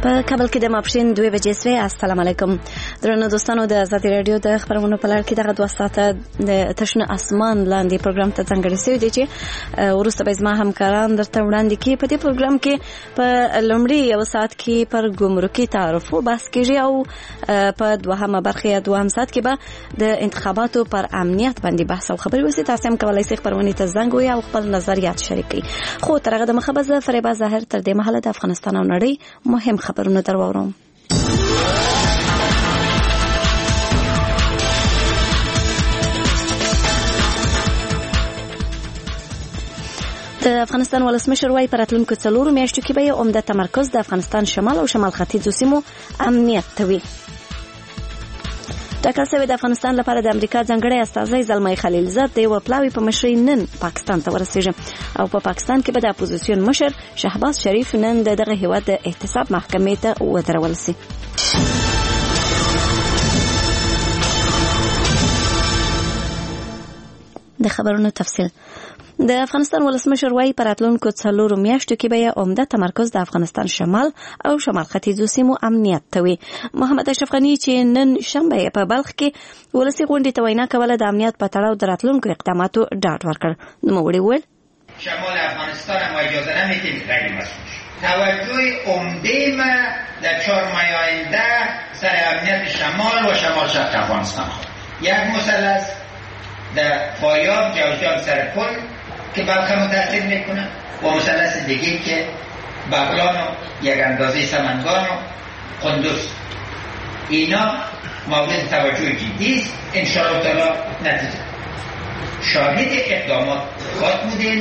په کابل کې د ماپښین 2 بجې سوې. السلام علیکم درنو دوستانو، د آزادي رادیو د خبرونو په لړ کې دغه 2 ساعته د تشنه اسمان لاندې پروګرام ته څنګه شوی دی چې وروسته به زما همکاران درته وړاندې کړي. په دې پروګرام کې په لومړي یو ساعت کې پر ګمرکي تعرفو بحث کېږي او په دوهمه برخه یا دوهم ساعت کې به د انتخاباتو پر امنیت باندې بحث او خبرې وشي. تاسو هم کولای شئ خبرونه ته زنګ ووهئ او خپل نظریات شریک کړئ. خو تر هغه د مخه به زه فریبا ظاهر تر دې مهاله د افغانستان او نړۍ مهم خبرونه در واورم. د افغانستان ولسمشر وايي په راتلونکو 4 میاشتو کې به یې عمده تمرکز د افغانستان شمال او شمال ختیځو سیمو امنیت ته وي. ټاکل شوی د افغانستان لپاره د امریکا ځانګړی استازی زلمی خلیلزاد د یو پلاوي په مشرۍ نن پاکستان ته ورسیږي او په پاکستان کې به د اپوزیسیون مشر شهباز شریف نن دغه هیواد د احتساب محکمې ته ودرول شي. د خبرونو تفصیل. د افغانستان ولسمشر وايي په راتلونکو 4 میاشتو کې به یې عمده تمرکز د افغانستان شمال او شمال ختیځو سیمو امنیت ته وي. محمد اشرف غني چې نن شنبه په بلخ کې ولسي غونډې ته وینا کوله د امنیت په تړاو د راتلونکو اقداماتو ډاډ ورکړ. نوموړي وویل شمال افغانستان ما اجازه نمیدیم غیر مسئول توجه عمده ما در 4 ماه آینده سر امنیت شمال و شمال شرق افغانستان یک مثلث در فایاب جوزجان سرپل که بلخ متأثر میکنه و مثلث دیگه که بغلان و یک اندازه سمنگان و قندوز، اینا مورد توجه جدی است. انشاءالله تعالی نتیجه شاهد اقدامات خواهد بودیم.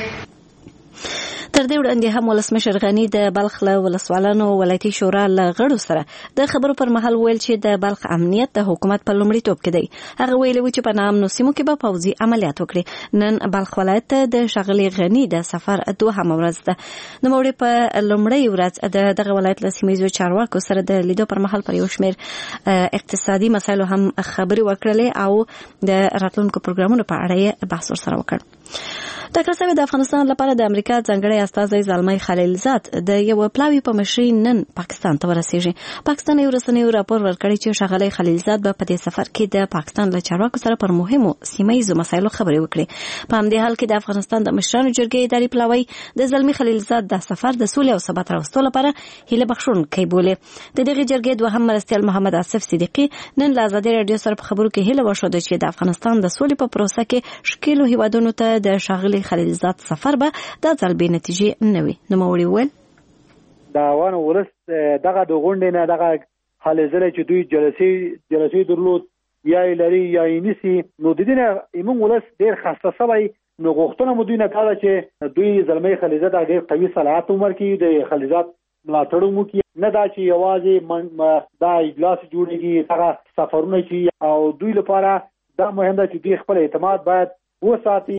تر دې وړاندې هم ولسمشر غني د بلخ له ولسوالانو ولایتي شورا له غړو سره د خبرو پر مهال ویل چې د بلخ امنیت د حکومت په لومړیتوب کې دی. هغه ویلي و چې په نامنو سیمو کې به پوځي عملیات وکړي. نن بلخ ولایت ته د ښاغلي غني د سفر 2مه ورځ ده. نوموړي په لومړۍ ورځ دغه ولایت له سیمهییزو چارواکو سره د لیدو پر مهال پر یو شمېر اقتصادي مسایلو هم خبرې وکړلې او د راتلونکو پروګرامونو په اړه یې بحث ورسره وکړ. ټاکل شوی د افغانستان لپاره د امریکا ځانګړی استازی زلمی خلیلزاد د یو پلاوي په مشرۍ نن پاکستان ته ورسیږي. پاکستان یو رسنیو راپور ورکړی چې ښاغلی خلیلزاد به په دې سفر کې د پاکستان له چارواکو سره پر مهمو سیمهییزو مسایلو خبرې وکړي. په همدې حال کې د افغانستان د مشرانو جرګې اداري پلاوی د زلمی خلیلزاد د سفر د سولې او ثبات راوستلو لپاره هیله بخښونکی بولي. د دغې جرګې دوهم مرستیال محمد آصف صدیقي نن له آزادي رادیو سره په خبرو کې هیله وښوده چې د افغانستان د سولې په پروسه کې ښکېلو هیوادونو ته د ښاغلي خلیلزاد سفر به د ځل بې نتیجې نه وي. نوموړي وویل د افغان ولس دغه د غونډې نه دغه هلې ځلې چې دوی جلسې درلود یا یې لري یا یې نیسي، نو د دې نه زموږ ولس ډېر خسته سوی. نو غوښتنه مو دوی نه دا ده چې دوی زلمی خلیلزاد ډېر قوي صلاحیت ورکړي، د خلیلزاد ملاتړ وکړي، نه دا چې یوازې دا اجلاس جوړېږي دغه سفرونه چې او دوی لپاره دا مهم ده چې دوی خپل اعتماد باید وساتي.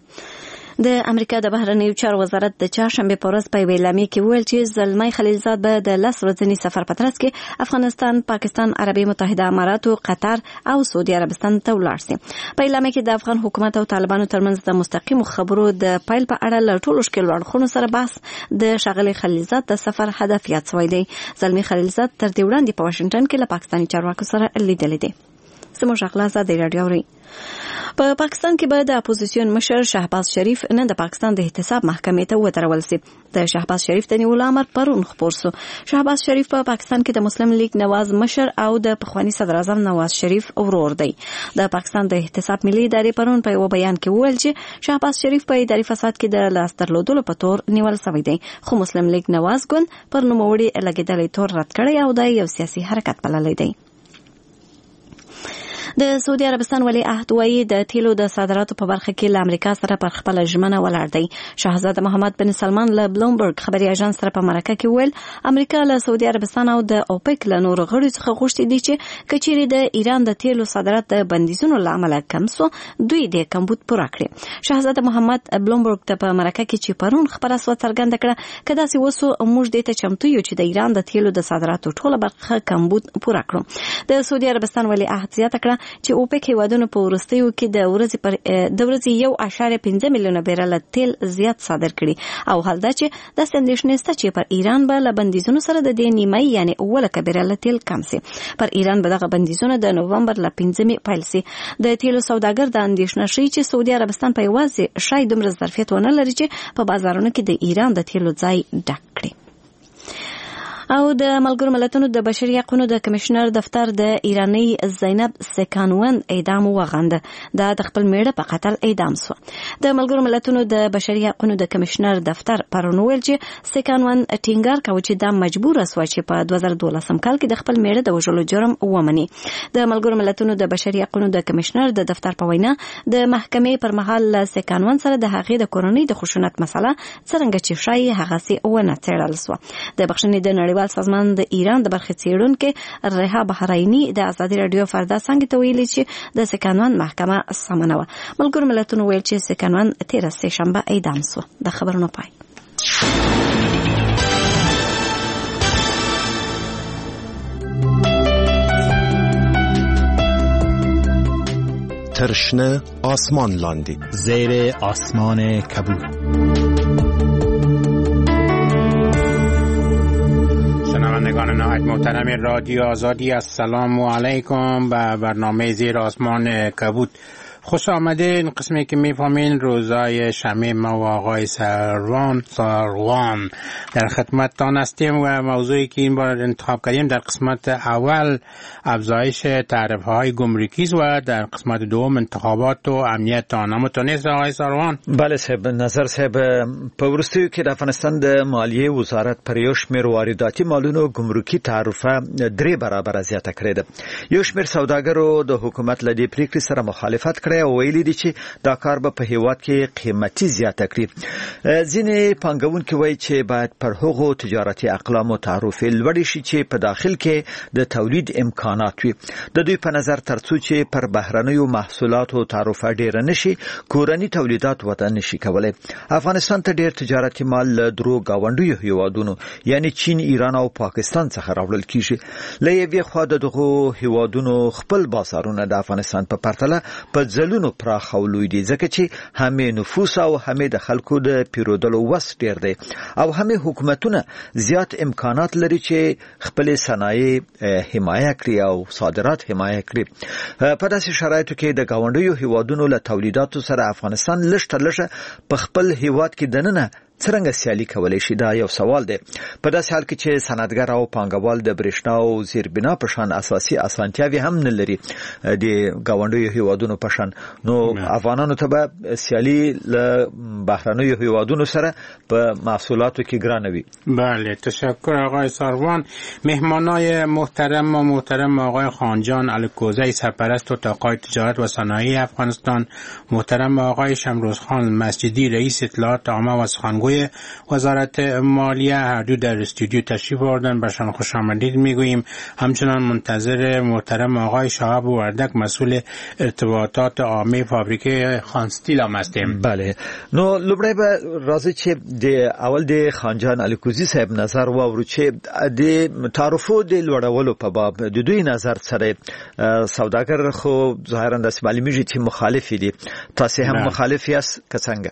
د امریکا د بهرنیو چارو وزارت د چهارشنبه په ورځ په اعلامیه کې ویل چې زلمی خلیلزاد به د 10 ورځني سفر په ترڅ کې افغانستان، پاکستان، عربي متحده امارات، قطر او سعودي عربستان ته ولاړ شي. په اعلامیه کې د افغان حکومت او طالبانو ترمنځ د مستقیمو خبرو د پیل په اړه له ټولو ښکېلو اړخونو سره بحث د ښاغلي خلیلزاد د سفر هدف یاد شوی دی. زلمی خلیلزاد تر دې وړاندې په واشنګټن کې له پاکستاني چارواکو سره لیدلی دی. زموږ اخلاص د رادیو اوري. په پاکستان کې به د اپوزیسیون مشر شهباز شریف نن د پاکستان د احتساب محکمې ته ودرول شي. د شهباز شریف د نیولو امر پرون خپور شو. شهباز شریف په پاکستان کې د مسلم لیگ نواز مشر او د پخوانی صدر اعظم نواز شریف ورور دی. د پاکستان د احتساب ملي ادارې پرون په یو بیان کې وویل چې شهباز شریف په اداري فساد کې د لاس درلودلو په تور نیول شوی دی، خو مسلم لیگ نواز ګوند پر نوموړي لګېدلی تور رد کړی او د یو سیاسي حرکت بللی دی. د سعودي عربستان ولی عهد وايي د تیلو د صادراتو په برخه کې له امریکا سره پر خپل ژمنه ولاړ دی. شاهزاده محمد بن سلمان له بلومبرګ خبري اژانس سره په مرکه کې ویل امریکا له سعودي عربستان او د اوپک له نورو غړو څخه غوښتي دي چې کچيري د ایران د تیلو صادرات د بندیزونو لامل کم سو دوی د کمبود پوره کړي. شاهزاده محمد بلومبرګ ته په مرکه کې چې پرون خبره سو څرګنده کړه کدا سي وسو موږ د ته چمتو یو چې د ایران د تیلو د صادراتو ټوله برخه کمبود پوره کړو. د سعودي عربستان ولی عهد زیاته کړه چې اوپک هیوادونو په وروستیو کې د ورځې 1.5 میلیونه بیرل تیل زیات صادر کړي او حال دا چې د اندېښنې شته چې پر ایران به له بندیزونو سره د دې نیمه یعنی 1 بیرل تیل کم سي. پر ایران به دغه بندیزونه د نوومبر له 5 پیل سي. د تیلو سوداګر د اندېښنه شي چې سعودي عربستان په یوازې شاید دومره ظرفیت ونه لري چې په بازارونو کې د ایران د تیلو ځای ډک کړي. او د ملګرو ملتونو د بشري حقوقو د کمشنر دفتر د ایرانی زینب سکانوان اعدام وغنده. دا د خپل میړه په قتل اعدام شو. د ملګرو ملتونو د بشري حقوقو د کمشنر دفتر پرون ویل چې سکانوان ټینګار کوي چې دا مجبور شو چې په 2012 کال کې د خپل میړه د وژلو جرم ومني. د ملګرو ملتونو د بشري حقوقو د کمشنر د دفتر په وینا د محکمې پر مهال سکانوان سره د هغې د کورنۍ د خشونت مسله څنګه چې شای هغه سي ونه څېړل شو. د بخښنې د سازمان د ایران د برخې څېړونکو ریحا بحرینی د ازادي رادیو فردا څنګه ته ویلي چې د سکانوان محکمه سمنه و. ملګرو ملتونو ویل چې سکانوان 13 شنبه اعدام شو. د خبرونو پای. ترشنه آسمان لاندی زیر آسمان کبود. شنوندگان نهایت محترم رادیو آزادی، السلام علیکم. به برنامه زیر آسمان کبود خوش آمدین. قسمی که میفهمین روزای شنبه ما و آقای سروان در خدمتتان هستیم و موضوعی که این بار انتخاب کردیم در قسمت اول افزایش تعرفه‌های گمرکی و در قسمت دوم انتخابات و امنیت آن. متونست آقای سروان؟ بله صاحب، نظر صاحب په وروستیو کې د افغانستان د مالیې وزارت پر یو شمېر وارداتي مالونو ګمرکي تعرفه 3 برابره زیاته کړې ده. یو شمېر سوداګرو د حکومت له دې پریکړې سره مخالفت کړی او ویلي دي چې دا کار به په هیواد کې قیمتي زیاته کړي. ځینې پانګونکي وایي چې باید پر هغو تجارتي اقلامو تعرفې لوړې شي چې په داخل کې د تولید امکانات وي. د دوی په نظر ترڅو چې پر بهرنیو محصولاتو تعرفه ډیره نشي، کورني تولیدات وده نشي کولای. افغانستان ته ډیر تجارتي مال له درو گاونډیو هیوادونو یعنی چین، ایران او پاکستان څخه راوړل کیږي. له یوې خوا دغه هیوادونو خپل بازارونه د افغانستان په پرتله په ځلونو پراخ او لوی دي، ځکه چې همې نفوس او همې د خلکو د پیرودلو وس ډیر دی او همې حکومتونه زیات امکانات لري چې خپل صنایع حمایه کړي او صادرات حمایه کړي. په داسې شرایطو کې د گاونډیو هیوادونو له تولیداتو سره افغانستان لږه په خپل هیواد کې دننه څنګه سیالي کولای شي؟ دا یو سوال دی. په داسې حال کې چې صنعتګر او پانګوال د برېښنا او زیربنا په شان اساسي اسانتیاوې هم نه لري د گاونډیو هیوادونو په شان، نو افغانانو ته به سیالي له بهرنیو هیوادونو سره په محصولاتو کې ګرانه وي. بله، تشکر آقای سروان. مهمانای محترم آقای خانجان الکوزی، سرپرست اتاق‌های تجارت و صنایع افغانستان، محترم آقای شمروزخان مسجدی، رئیس اطلاعات عامه و سخنگوی وزارت مالیه، هر دو در استودیو تشریف آوردن، برشان خوش آمدید میگوییم. همچنان منتظر محترم آقای شهاب وردک، مسئول ارتباطات عامه فابریکه خانستیل هم هستیم. بله، نو لومړی به راځي چې د اول د خانجان الکوزی صاحب نظر واورو چې د تعرفو د لوړولو په باب د دوی نظر سره سوداګر خو ظاهرا د معلومیږي چې مخالف دي. تاسو هم مخالف یاست که څنګه؟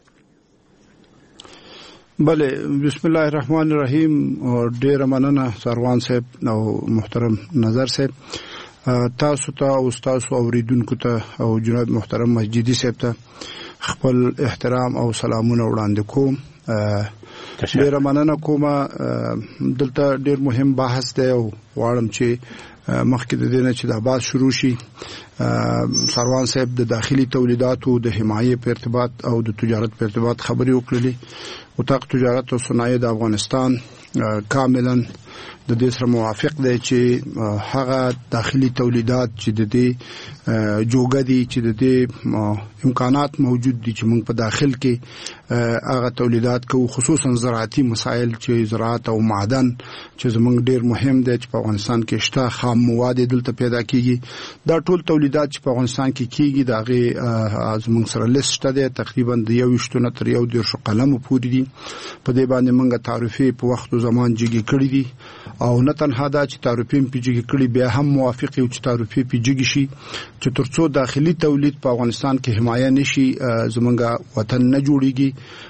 بله، بسم الله الرحمن الرحیم. ډیر مننه سروان صاحب او محترم نظر صاحب، تاسو ته او تاسو اوریدونکو ته او جناب محترم مسجدی صاحب ته خپل احترام او سلامونه وړاندې کوم. ډیر مننه کوم. دلته ډیر مهم بحث دی او واړم چې مخکې د دې نه چې د بحث شروع شي، سروان صاحب د داخلي تولیداتو د حمایې په ارتباط او د تجارت په ارتباط خبرې وکړلې. اتاق تجارت او صنایع د افغانستان کاملا د دې سره موافق دی چې هغه داخلي تولیدات چې د دې جوګه دي، چې د دې امکانات موجود دي چې موږ په داخل کې هغه تولیدات کو خصوصا زراعتي مسایل چې زراعت او معدن چې زمونږ ډیر مهم دي چې په افغانستان کې شته خام مواد دلته پیدا کیږي دا ټول تولیدات چې په افغانستان کې کیږي دا غي زمونږ سره لیست ده تقریبا د 21 تر 1.5 قلم پورې دي په دې باندې موږ تعرفه په وخت او زمان جګی کړی دي او نه تنها دا چې تعرفه په جګی کړی بیا هم موافق یو چې تعرفه په جګی شي چې ترڅو داخلي تولید په افغانستان کې حمایه نشي زمونږ وطن نه جوړیږي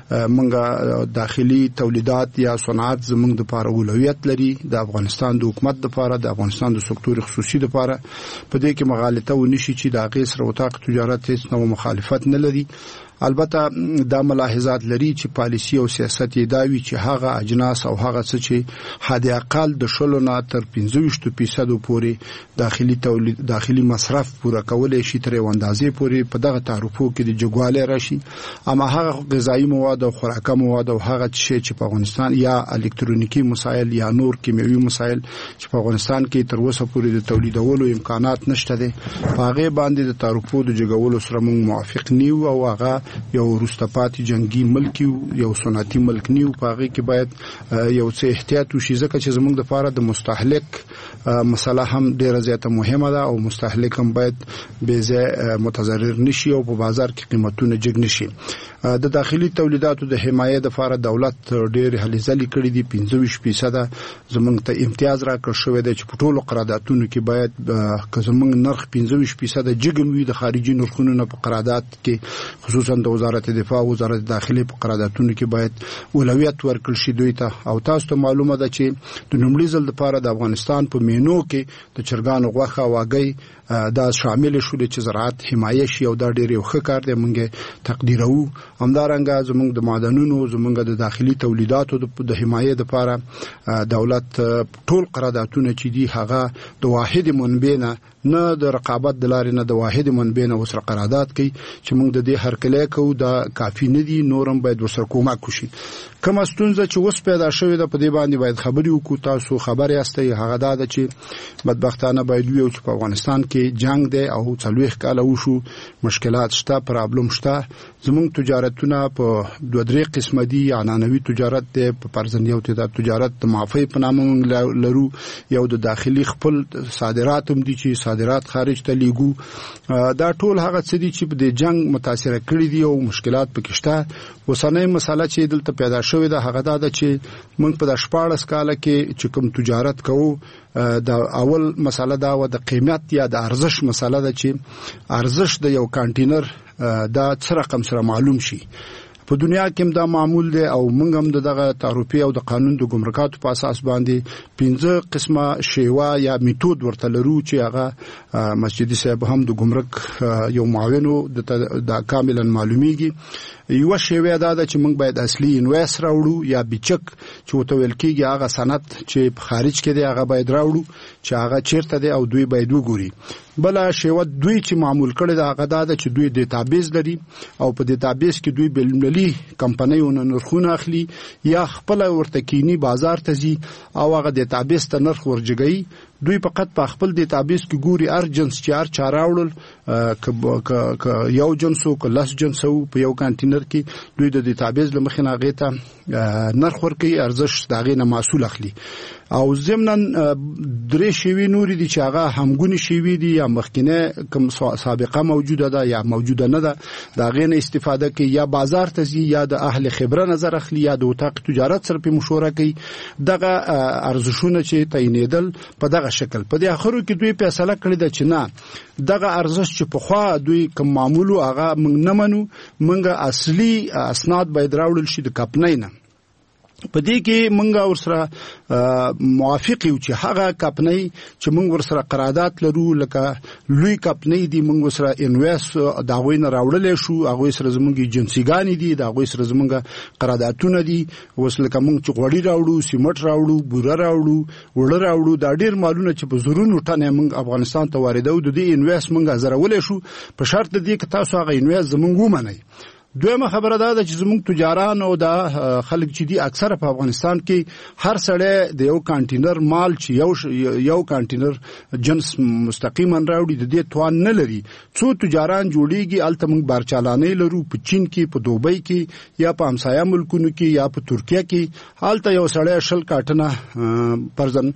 موږ داخلي تولیدات یا صنعت زمونږ د لپاره اولویت لري د افغانستان د حکومت لپاره د افغانستان د سکتور خصوصي لپاره په دې کې مغالطه ونشي چې د هغې سره وتاق تجارت هیڅ نوع مخالفت نه لري البته دا ملاحظات لري چې پالیسی او سیاست یې داوي چې هغه اجناس او هغه څه چې حد اقل د 10 نه تر 25% پورې داخلي تولید داخلي مصرف پوره کولای شي تر یو اندازې پورې په دغه تعرفو کې د جګوالي راشي اما هغه غذایی مواد او خوراکي مواد او هغه چې په افغانستان یا الکترونیکی مسایل یا نور کیمیاوي مسایل چې په افغانستان کې تر اوسه پورې د تولیدولو امکانات نشته دي هغه باندې د تعرفو د جګولو سره موږ موافق نیو او هغه یو روستپاتي جنگي ملک یو صنعتي ملک نیو پاغي کې باید یو څه احتیاط وشي ځکه چې زموږ د لپاره د مستهلک مسله هم ډیره زیاته مهمه ده او مستهلک هم باید به ځای متضرر نشي او په بازار کې قیمتونه جګ نشي د داخلي تولیداتو د حمایت لپاره دولت ډېر هلې ځلې کړې دي 25% زمونږ ته امتیاز راکړ شوی دی چې په ټولو قراردادونو کې باید که زمونږ نرخ 25% جګم وي د خارجي نرخونو نه په قرارداد کې خصوصا د وزارت دفاع او وزارت داخلي په قراردادونو کې باید اولویت ورکړل شي دوی ته او تاسو ته معلومه ده چې د لومړي ځل لپاره د افغانستان په مینو کې د چرګانو غوښه واګي دا شامل شول چې زراعت حمایه شي او دا ډېر یو ښه کار دی موږ تقدیرو همدارنګه زموږ د معدنونو زموږ د داخلي تولیداتو د حمایت لپاره دولت ټول قراردادونه چې دي هغه د واحد منبع نه د رقابت د لارې نه د واحد منبع نه وسره قرارداد کوي چې موږ د دې هرکلی کوو دا کافي نه دي نورم باید وسره کومک وشي کومه ستونزه چې اوس پیدا شوې ده په دې باندې باید خبرې وکړو تاسو خبر یاستئ هغه دا ده چې بدبختانه باید ویو چې په افغانستان کې جنگ دی او 40 کاله وشو مشکلات شته پرابلم شته زموږ تجارتونه په 2-3 قسمه دي عنعنوي تجارت دی په پرځنیو تجارت د معافی په نامه لرو یو د داخلي خپل صادرات هم دي چې صادرات خارج ته لیږو دا ټول هغه څه دي چې د جنگ متاثر کړي دي او مشکلات پکې شته وسنۍ مسله چې دلته پیدا شوې ده هغه دا ده چې موږ په 14 کال کې چې کوم تجارت کوو دا اول مسله دا و د قیمت یا د ارزش مسله ده چې ارزش د یو کانټینر دا څه رقم سره معلوم شي په دنیا کې دا معمول دی او موږ هم دغه تعرفه او د قانون د ګمرکاتو په اساس باندې 15 قسمه شیوا یا میتود ورته لرو چې هغه مسجدي صاحب هم د ګمرک یو معاونو د کاملا معلومیږي یو شیوا دا چې موږ باید اصلي انویس راوړو یا بچک چې وته ویل کېږي هغه سند چې په خارج کې دی هغه باید راوړو چې هغه چیرته دی او دوی باید وګوري بل شیوا دوی چې معمول کړي دا هغه دا چې دوی ډیټابیس لري او په ډیټابیس کې دوی بلملي کمپنیونو نرخونه اخلي یا خپل ورته کینی بازار ته ځي او هغه ډیټابیس ته نرخ ورجګي دوی فقط په خپل ډیټابیس کې ګوري ارجنس چار چاراوړل ک یو جنسو ک لاس جنسو په یو کانټینر کې دوی د ډیټابیس لمخې نه غیته نرخ ورکي ارزش داغې نه مسول اخلي او ضمنن درې شوی نوري دي چې هغه همګونی شوی دي یا مخکینه کوم سابقه موجوده ده یا موجوده نه ده دا غینه استفاده کوي یا بازار ته ځي یا د اهل خبره نظر اخلي یا د وتاق تجارت سره په مشوره کوي دغه ارزښونه چې تعینېدل په دغه شکل په دې اخرو کې دوی فیصله کړې ده چې نه دغه ارزښ چې په خوا دوی کوم معمولو هغه موږ نه منو موږ اصلي اسناد باید راوړل شي د کمپنۍ نه په دې کې موږ ورسره موافق یو چې هغه کمپنۍ چې موږ ورسره قرارداد لرو لکه لوی کمپنۍ دي موږ ورسره انویس دا غوینه راوړل شو هغه سره زموږ ایجنسیګانی دي دا غوي سره زموږ قراردادونه دي وسله کوم چې غوړی راوړو سیمټ راوړو بوره راوړو وړه راوړو دا ډیر مالونه چې په زورونو ټنه موږ افغانستان ته واردو د دې انویس موږ زرولې شو په شرط دي چې تاسو هغه انویس زموږ ومنئ دویمه خبره ده چې زموږ تجاران او د خلک چې دي اکثره په افغانستان کې هر سړی د یو کانټینر مال چې یو کانټینر جنس مستقیما راوړي د دې توان نه لري. څو تجاران جوړیږي الته موږ بارچالانه لرو په چین کې، په دوبۍ کې، یا په همسایه ملکونو کې، یا په ترکیه کې. الته یو سړی 20 کاټنه پرزن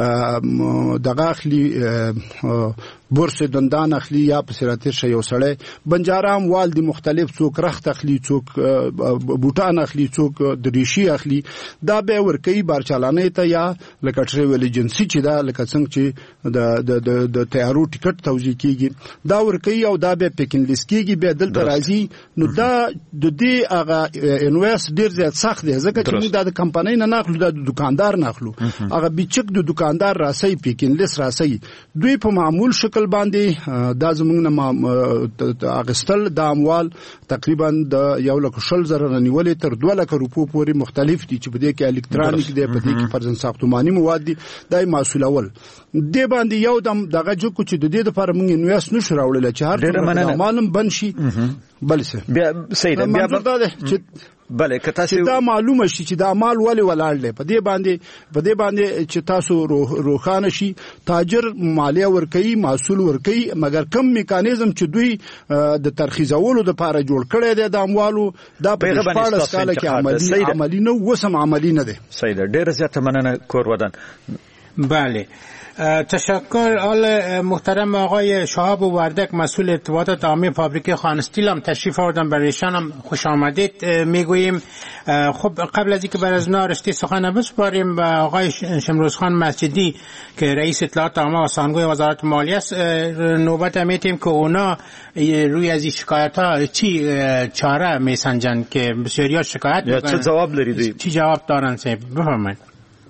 دغه اخلي بورس دندان اخلي یا په سراتیر شي. یو سړی بنجارام والدي مختلف څوک رخت اخلي، څوک بوټان اخلي، څوک دریشي اخلي. دا به ورکی بارچالانه ته یا لکه ټریول ایجنسی چې دا لکه څنګه چې د تیارو ټیکټ توزیع کیږي دا ورکی او دا به پیکن لیست کیږي به دلته راځي. نو دا د دې هغه انویس ډیر زیات سخت دی ځکه چې موږ د کمپنۍ نه ناخلو، د دکاندار ناخلو. هغه بیچک د دکاندار راسي، پیکن لیست راسي. دوی په معمول شکل باندې دا زموږ نه اغستل د اموال تقریبا د 1,20,000 نیولې تر 2,00,000 روپو پورې مختلف دي چې په دې کې الکترونیک دی، په دې کې فرزن ساختماني مواد دي. دای مسؤلول دې باندې یو دم دغه جوکو چې د دې لپاره موږ انویس نشو راوړل چې هر مالم بن شي. بل څه بیا سید بیا چې بله که تاسو دا معلومه شي چې دا مال ولې ولاړ دی په دې باندې چې تاسو روخانه شي تاجر مالیه ورکوي، محصول ورکوي، مګر کم میکانیزم چې دوی د ترخیصولو د لپاره جوړ کړی دی د اموالو دا په 14 کال کې عملی نه وسم عملی نه دی. سید ډیر زیاته مننه کور ودان. بله تشکر. آل محترم آقای شهاب وردک مسئول ارتباطات عامه فابریکه خان استیل هم تشریف آوردن، برایشان هم خوش آمدید میگوییم. خب قبل از اینکه بر از اونا رشته سخن بسپاریم به آقای شمروزخان مسجدی که رئیس اطلاعات عامه و سخنگوی وزارت مالیه است نوبت میتیم که اونا روی از این شکایت ها چی چاره میسنجن که بسیاری شکایت چه جواب لرید؟ چی جواب دارن صاحب؟ بفرمایید.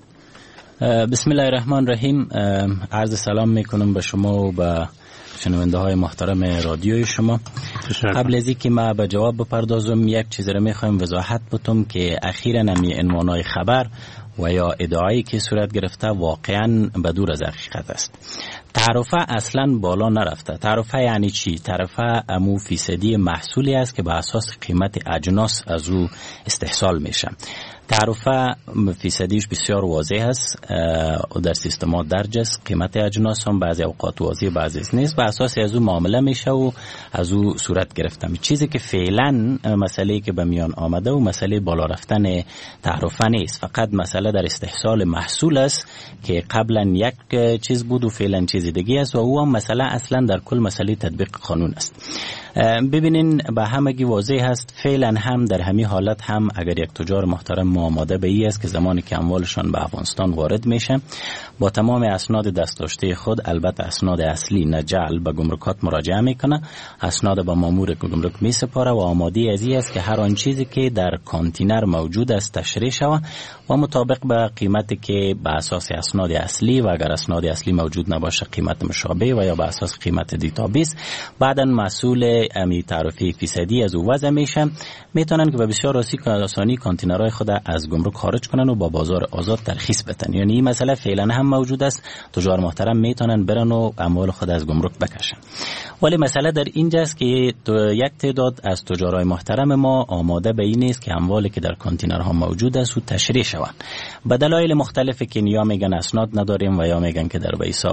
بسم الله الرحمن الرحیم. عرض سلام میکنم به شما و به شنونده های محترم رادیوی شما. قبل از اینکه ما به جواب بپردازم یک چیز را میخوایم وضاحت بتم که اخیراً همی عنوانای خبر و یا ادعایی که صورت گرفته واقعاً بدور از حقیقت است. تعرفه اصلاً بالا نرفته. تعرفه یعنی چی؟ تعرفه امو فیصدی محصولی است که به اساس قیمت اجناس از او استحصال میشه. تعرفه فیصدیش بسیار واضح است و در سیستمات درج است. قیمت اجناس هم بعضی اوقات واضح بعضی نیست، به اساس از او معامله میشه و از او صورت گرفته. چیزی که فعلا مسئله که به میان آمده و مسئله بالا رفتن تعرفه نیست، فقط مسئله در استحصال محصول است که قبلا یک چیز بود و فعلا چیز دیگه است و او هم مسئله اصلا در کل مسئله تطبیق قانون است. ببینین به همگی واضح است فعلا هم در همین حالت هم اگر یک تجار محترم آماده به ای است که زمانی که اموالشان به افغانستان وارد میشه با تمام اسناد دستداشته خود، البته اسناد اصلی نه جعل، به گمرکات مراجعه میکنه، اسناد به مامور گمرک میسپاره و آماده از این است که هر آن چیزی که در کانتینر موجود است تشریح شود و مطابق به قیمتی که به اساس اسناد اصلی و اگر اسناد اصلی موجود نباشه قیمت مشابه و یا به اساس قیمت دیتابیس بعداً مسئول امی تعرفه فیصدی از او وضع میشه، میتونن که به بسیار آسانی کانتینرهای خود از گمرک خارج کنن و با بازار آزاد ترخیص بدن. یعنی این مسئله فعلا هم موجود است، تجار محترم میتونن برن و اموال خود از گمرک بکشن. ولی مسئله در اینجاست که یک تعداد از تجارای محترم ما آماده به این است که اموالی که در کانتینرها موجود است و تشریح شوند. به دلایل مختلفی که یا میگن اسناد نداریم و یا میگن که در به حساب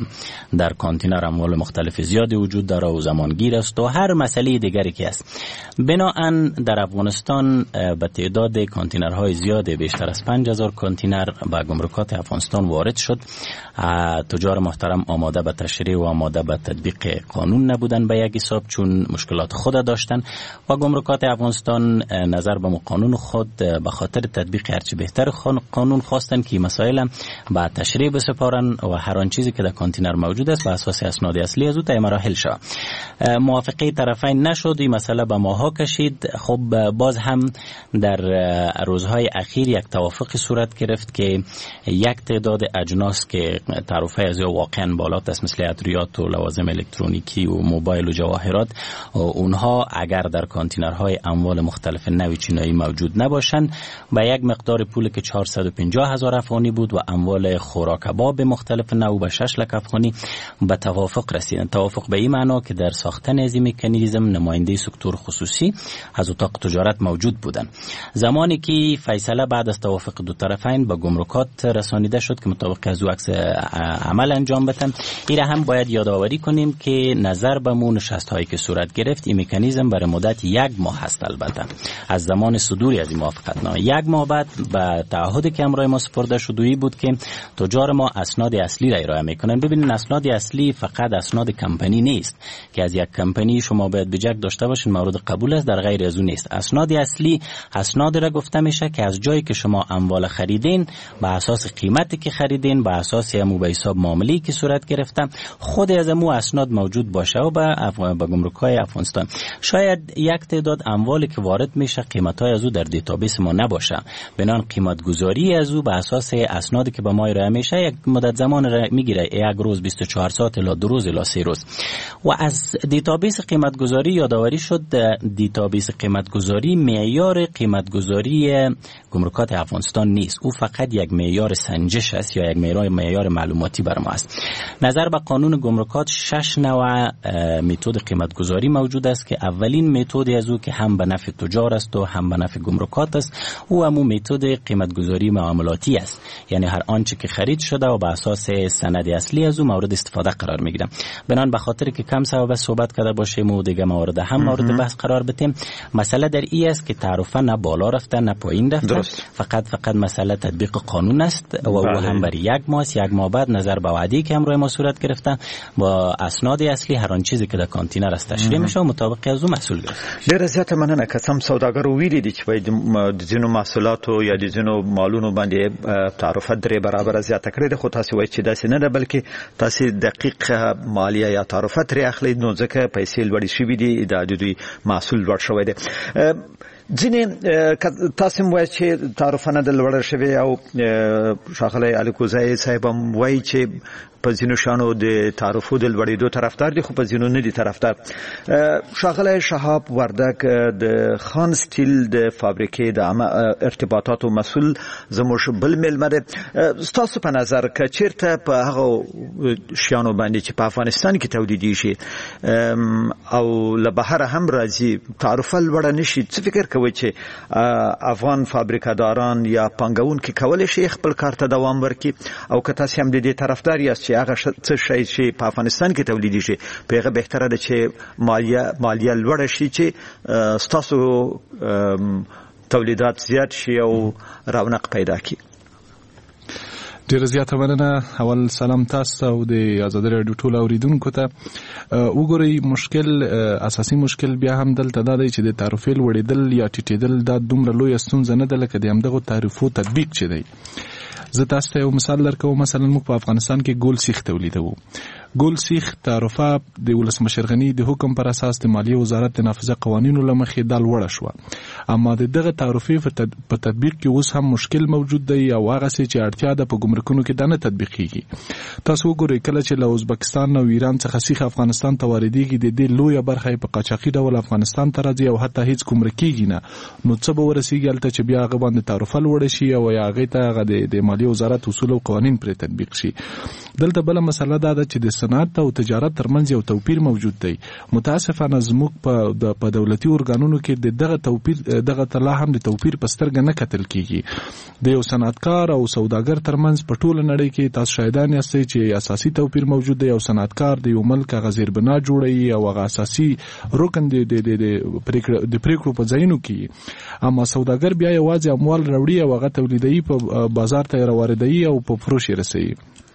در کانتینر اموال مختلف زیادی وجود داره و زمانگیر است و هر مسئله دیگری که است. بنابراین در افغانستان به تعداد کانتینرهای زیاد بیشتر از 5000 کانتینر به گمرکات افغانستان وارد شد. تجار محترم آماده به تشریح و آماده به تطبیق قانون نبودن به یک حساب، چون مشکلات خود داشتن و گمرکات افغانستان نظر به قانون خود به خاطر تطبیق هرچی بهتر قانون خواستن که مسائل به تشریح بسپارن و هر آن چیزی که در کانتینر موجود است به اساس اسناد اصلی از او طی مراحل شد. موافقه طرفین نشد، این مسئله به ماها کشید. خب باز هم در روزهای اخیر یک توافق صورت گرفت که یک تعداد اجناس که تعرفه از او واقعا بالات است، مثل ادویات و لوازم الکترونیکی و موبایل و جواهرات، اونها اگر در کانتینرهای اموال مختلف نوی چینایی موجود نباشند و یک مقدار پول که 450,000 افغانی بود و اموال خوراکباب مختلف نو به 6 لک افغانی به توافق رسیدن. توافق به این معنا که در ساختن از این مکانیزم نماینده سکتور خصوصی از اتاق تجارت موجود بودند. زمانی که فیصله بعد از توافق دو طرفین به گمرکات رسانیده شد که مطابق از او عکس عمل انجام بدن، این هم باید یادآوری کنیم که نظر به مون نشست هایی که صورت گرفت، این مکانیزم برای مدت 1 ماه هست. البته از زمان صدور از این موافقتنامه 1 ماه بعد به تعهدی که امروز ما سپرده شده بود که تجار ما اسناد اصلی را ارائه میکنن. ببینید اسناد اصلی فقط اسناد کمپانی نیست که از یک کمپانی شما باید بجک داشته باشین مورد قبول است، در غیر از اون نیست. اسناد اصلی اسناد را گفته میشه که از جایی که شما اموال خریدین به اساس قیمتی که خریدین، به اساس امو به حساب معامله‌ای که صورت گرفته، خود از امو اسناد موجود باشه و به گمرک‌های افغانستان شاید یک تعداد اموالی که وارد میشه قیمت‌های از او در دیتابیس ما نباشه، بنان قیمت گذاری از او به اساس اسنادی که به ما ارائه میشه یک مدت زمان را میگیره، یک روز، 24 ساعت الی 2 روز الی 3 روز. و از دیتابیس قیمت گذاری یادآوری شد، دیتابیس قیمت گذاری معیار قیمت گذاری گمرکات افغانستان نیست، او فقط یک معیار سنجش است یا یک معیار معلوماتی بر ما است. نظر به قانون گمرکات 6 نوع متد قیمت گذاری موجود است که اولین متد از او که هم به نفع تجار است و هم به نفع گمرکات است، او همون متد قیمت گذاری معاملاتی است، یعنی هر آنچه که خرید شده و به اساس سند اصلی از او مورد استفاده قرار میگیره. بنان به خاطر که کم سبب صحبت کرده باشیم و دیگه مورد هم مورد بحث قرار بدیم، مسئله در این است که تعرفه نه بالا رفته نه پایین رفته، فقط مسئله تطبیق قانون است و او هم برای 1 ماه است. 1 ماه بعد نظر به وعده که امروز ما صورت گرفته با اسناد اصلی هر آن چیزی که در کانتینر است تشریح میشه و مطابق از او مسئول گرفت. ډیر زیاته مننه. کسم سوداګر ویلي دي چې د ځینو محصولاتو یا د ځینو مالونو باندې تعرفه 3 برابر زیاته کړې ده، خو تاسو وایي چې داسې نه ده، بلکې تاسو دقیق مالیه یا تعرفه ترې اخلي، نو ځکه پیسې لوړې شوي دي، د دوی محصول لوړ شوی دی. ځینې تاسو هم وایي چې تعرفه نه ده لوړه شوې، او ښاغلی الکوزی صاحب هم وایي چې په ځینو شانو د تعرفو د لوړېدو طرفدار دي، خو په ځینو نه دي طرفدار. ښاغلی شهاب وردک د خان سټیل د فابریکې د ارتباطاتو مسؤل زموږ بل میلمه دی. ستاسو په نظر که چیرته په هغه شیانو باندې چې په افغانستان کې تولیدیږي او له بهره هم راځي تعرفه لوړه نشي، څه فکر کوئ چې افغان فابریکه‌داران یا پانګوونکي کولی شي خپل کار ته دوام ورکړي، او که تاسو هم د دې طرفدار یاست چې هغه څه شی چې په افغانستان کې تولیدیږي په هغه بهتره ده چې مالیه لوړه شي چې ستاسو تولیدات زیات شي او رونق پیدا کړي؟ ډیره زیاته مننه. اول سلام تاسو او د آزادۍ راډیو ټول اوریدونکو ته. وګورئ مشکل، اساسي مشکل بیا هم دلته دا دی چې د تعرفې لوړېدل یا ټیټېدل دا دومره لویه ستونزه نه ده لکه د همدغو تعرفو تطبیق چې دی. زه تاسو ته یو مثال درکوم. مثلا موږ په افغانستان کې ګول سیخ تولیدوو. ګول سیخ تعرفه د ولسمشر غني د حکم پر اساس د مالیې وزارت د نافذه قوانینو له مخې دا لوړه شوه، اما د دغه تعرفې په تطبیق کې اوس هم مشکل موجود دی او هغسې چې اړتیا ده په ګمرکونو کې دا نه تطبیقېږي. تاسو وګورئ کله چې له ازبکستان او ایران څخه سیخ افغانستان ته واردېږي، د دې لویه برخه په قاچاقي ډول افغانستان ته راځي او حتی هیڅ ګمرک کېږي نه، نو څه به ورسېږي هلته چې بیا هغه باندې تعرفه لوړه شي او یا هغې ته هغه د مالیې وزارت اصول او قوانین پرې تطبیق شي. دلته بله مسله دا ده چې د صنعت او تجارت ترمنځ یو توپیر موجود دی. متاسفانه زموږ په دولتي ارګانونو کې دغه لا هم د توپیر په سترګه نه کتل کیږي. د یو صنعتکار او سوداګر ترمنځ په ټوله نړۍ کې تاسو شاهدان یاستئ چې اساسي توپیر موجود دی. یو صنعتکار د یو ملک هغه زیربنا جوړوي او هغه اساسي رکن د پریکړو په ځایونو کې، اما سوداګر بیا یوازې اموال راوړي او هغه تولیدوي، په بازار ته یې راواردوي او په فروش یې رسوي.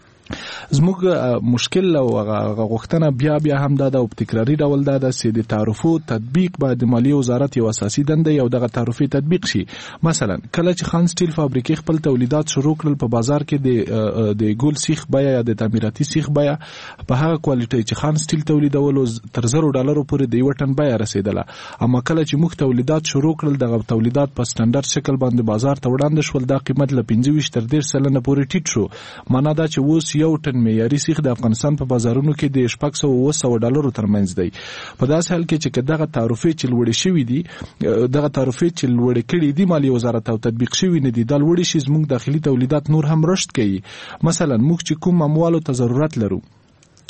زموږ مشکل او غوښتنه بیا هم دا او په تکراري ډول دا چې د تعرفو تطبیق باید د مالیې وزارت یو اساسي دنده او دغه تعرفې تطبیق شي. مثلا کله چې خان سټیل فابریکې خپل تولیدات شروع کړل، په بازار کې د ګول سیخ بیه یا د تعمیراتي سیخ بیه په هغه کوالټي چې خان سټیل تولیدولو تر $1,000 پورې د یو ټن بیه رسیدله، اما کله چې موږ تولیدات شروع کړل، دغه تولیدات په سټنډرډ شکل باندې بازار ته وړاندې شول، دا قیمت له 25 تر 30% پورې ټیټ شو. معنا دا چې اوس یو ټن معیاري سیخ د افغانستان په بازارونو کې د $600 ترمنځ دی. په داسې حال کې چې دغه تعرفې چې لوړې شوي دي، دغه تعرفې چې لوړې کړي دي مالیې وزارت او تطبیق شوي نه دي، دا لوړې شي زموږ داخلي تولیدات نور هم رشد کوي. مثلا موږ چې کوم اموالو ته ضرورت لرو،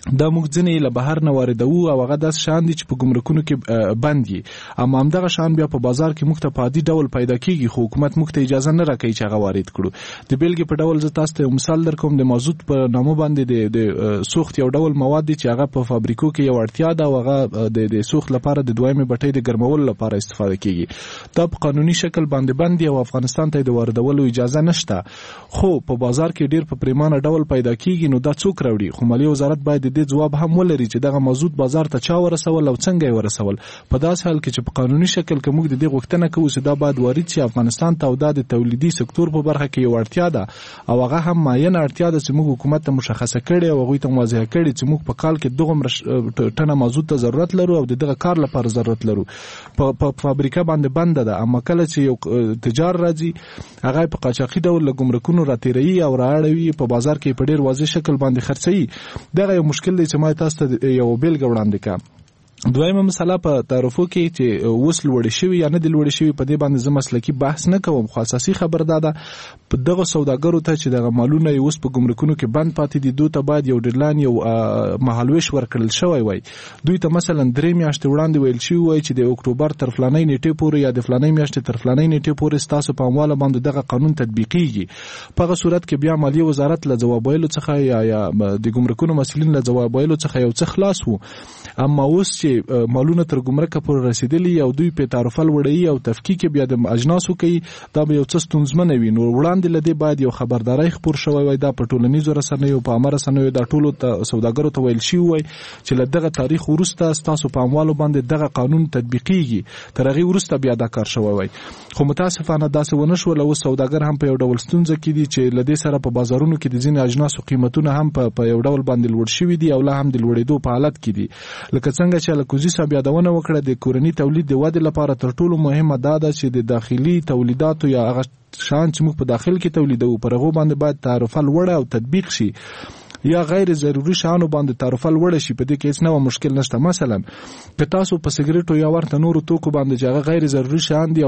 دا موږ ځنې له بهر نه واردوو او هغه داسې شیان دي چې په ګمرکونو کې بند دي، اما همدغه شیان بیا په بازار کې موږ ته په عادي ډول پیدا کیږي، خو حکومت موږ ته اجازه نه راکوي چې هغه وارد کړو. د بیلګې په ډول زه تاسو ته مثال درکوم، د مازوت په نامه باندې د سوخت یو ډول مواد دي چې هغه په فابریکو کې یو اړتیا ده او هغه د سوخت لپاره د دویمې بټۍ د ګرمولو لپاره استفاده کیږي. دا په قانوني شکل باندې بند دي او افغانستان ته د واردولو اجازه نشته، خو په بازار کې ډیر په پریمانه ډول پیدا کیږي. نو دا څوک راوړي؟ خو مالیه وزارت باید د جواب هم ولري چې دغه مازوت بازار ته چا ورسول او څنګه یې ورسول. په داسې حال کې چې په قانوني شکل کې موږ د دې غوښتنه کوو چې دا باید وارد شي افغانستان ته، او دا د تولیدي سکتور په برخه کې یو اړتیا ده او هغه هم معینه اړتیا ده چې موږ حکومت ته مشخصه کړي او هغوی ته واضح کړي چې موږ په کال کې دغه ټنه مازوت ته ضرورت لرو او دغه کار لپاره ضرورت لرو. په فابریکه باندې بند ده، اما کله چې یو تجار راځي هغه په قاچاقي ډول له ګمرکونو راتیري او راړوي په بازار کې په ډیر واضح شکل باندې خرڅي. دغه یو مشکل دی چې ما تاسو ته یو بیلګه وړاندې کړم. دویمه مسله په تعرفو کې چې اوس لوړې شوي یا نه دي لوړې شوي، په دې باندې زه مسلکي بحث نه کوم، خو اساسي خبر دا ده په دغه سوداګرو ته چې دغه مالونه یې اوس په ګمرکونو کې بند پاتې دي، دوی ته باید یو ډیډلاین یو مهالویش ورکړل شوی وای. دوی ته مثلا 3 میاشتې وړاندې ویل شوی وای چې د اکتوبر تر فلانۍ نیټې پورې یا د فلانۍ میاشتې تر فلانۍ نیټې پورې ستاسو په امواله باندې دغه قانون تطبیقیږي. په هغه صورت کې بیا مالیه وزارت له ځواب ویلو څخه یا د ګمرکونو مسؤلین له ځواب ویلو څخه یو څه خلاص وو. اما اوس چې مالونه تر ګمرک پورې رسیدلی او دوی په تعرفه لوړی او تفکیک بیا د اجناسو کوي، دا به یو څه ستونزمن وي. نو وړاندې لدی باید یو خبرداري خبر شوی وای، دا په ټولنیزو رسنیو په عامه رسنیو دا ټولو سوداګرو ته ویل شي وای چې له دغه تاریخ وروسته تاسو په اموالو باندې دغه قانون تطبیقیږي، تر هغه وروسته بیا دا کار شوی وای. خو متاسفانه داسې ونه شو. له سوداګر هم په یو ډول ستونزه کې دي چې لدی سره په بازارونو کې د ځینې اجناسو قیمتونه هم په یو ډول باندې لوړ شوي دي او لا هم د لوړېدو په حالت کې دي. لکه څنګه چې الکوزي صاحب یادونه وکړه، د کورني تولید د ودې لپاره تر ټولو مهمه دا ده چې د داخلي تولیداتو یا هغه شان چې موږ په داخل کې تولیدوو پر هغو باندې باید تعرفه لوړه او تطبیق شي، یا غیر ضروري شانو باندې تعرفه لوړه شي. په دې کې هیڅ نوع مشکل نشته. مثلا که تاسو په سیګریټو یا ورته نورو توکو باندې چې هغه غیر ضروري شان دي او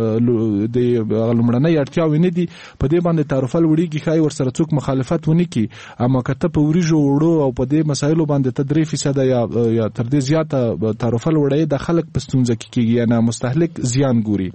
د لومړنۍ اړتیاوې نه دي، په دې باندې تعرفه لوړېږي، ښایي ورسره څوک مخالفت ونه کړي. اما که ته په وریژو وړو او په دې مسایلو باندې ته 3% یا تر دې زیاته تعرفه لوړوي، د خلک په ستونزه کې کېږي یا نه مستهلک زیان ګوري.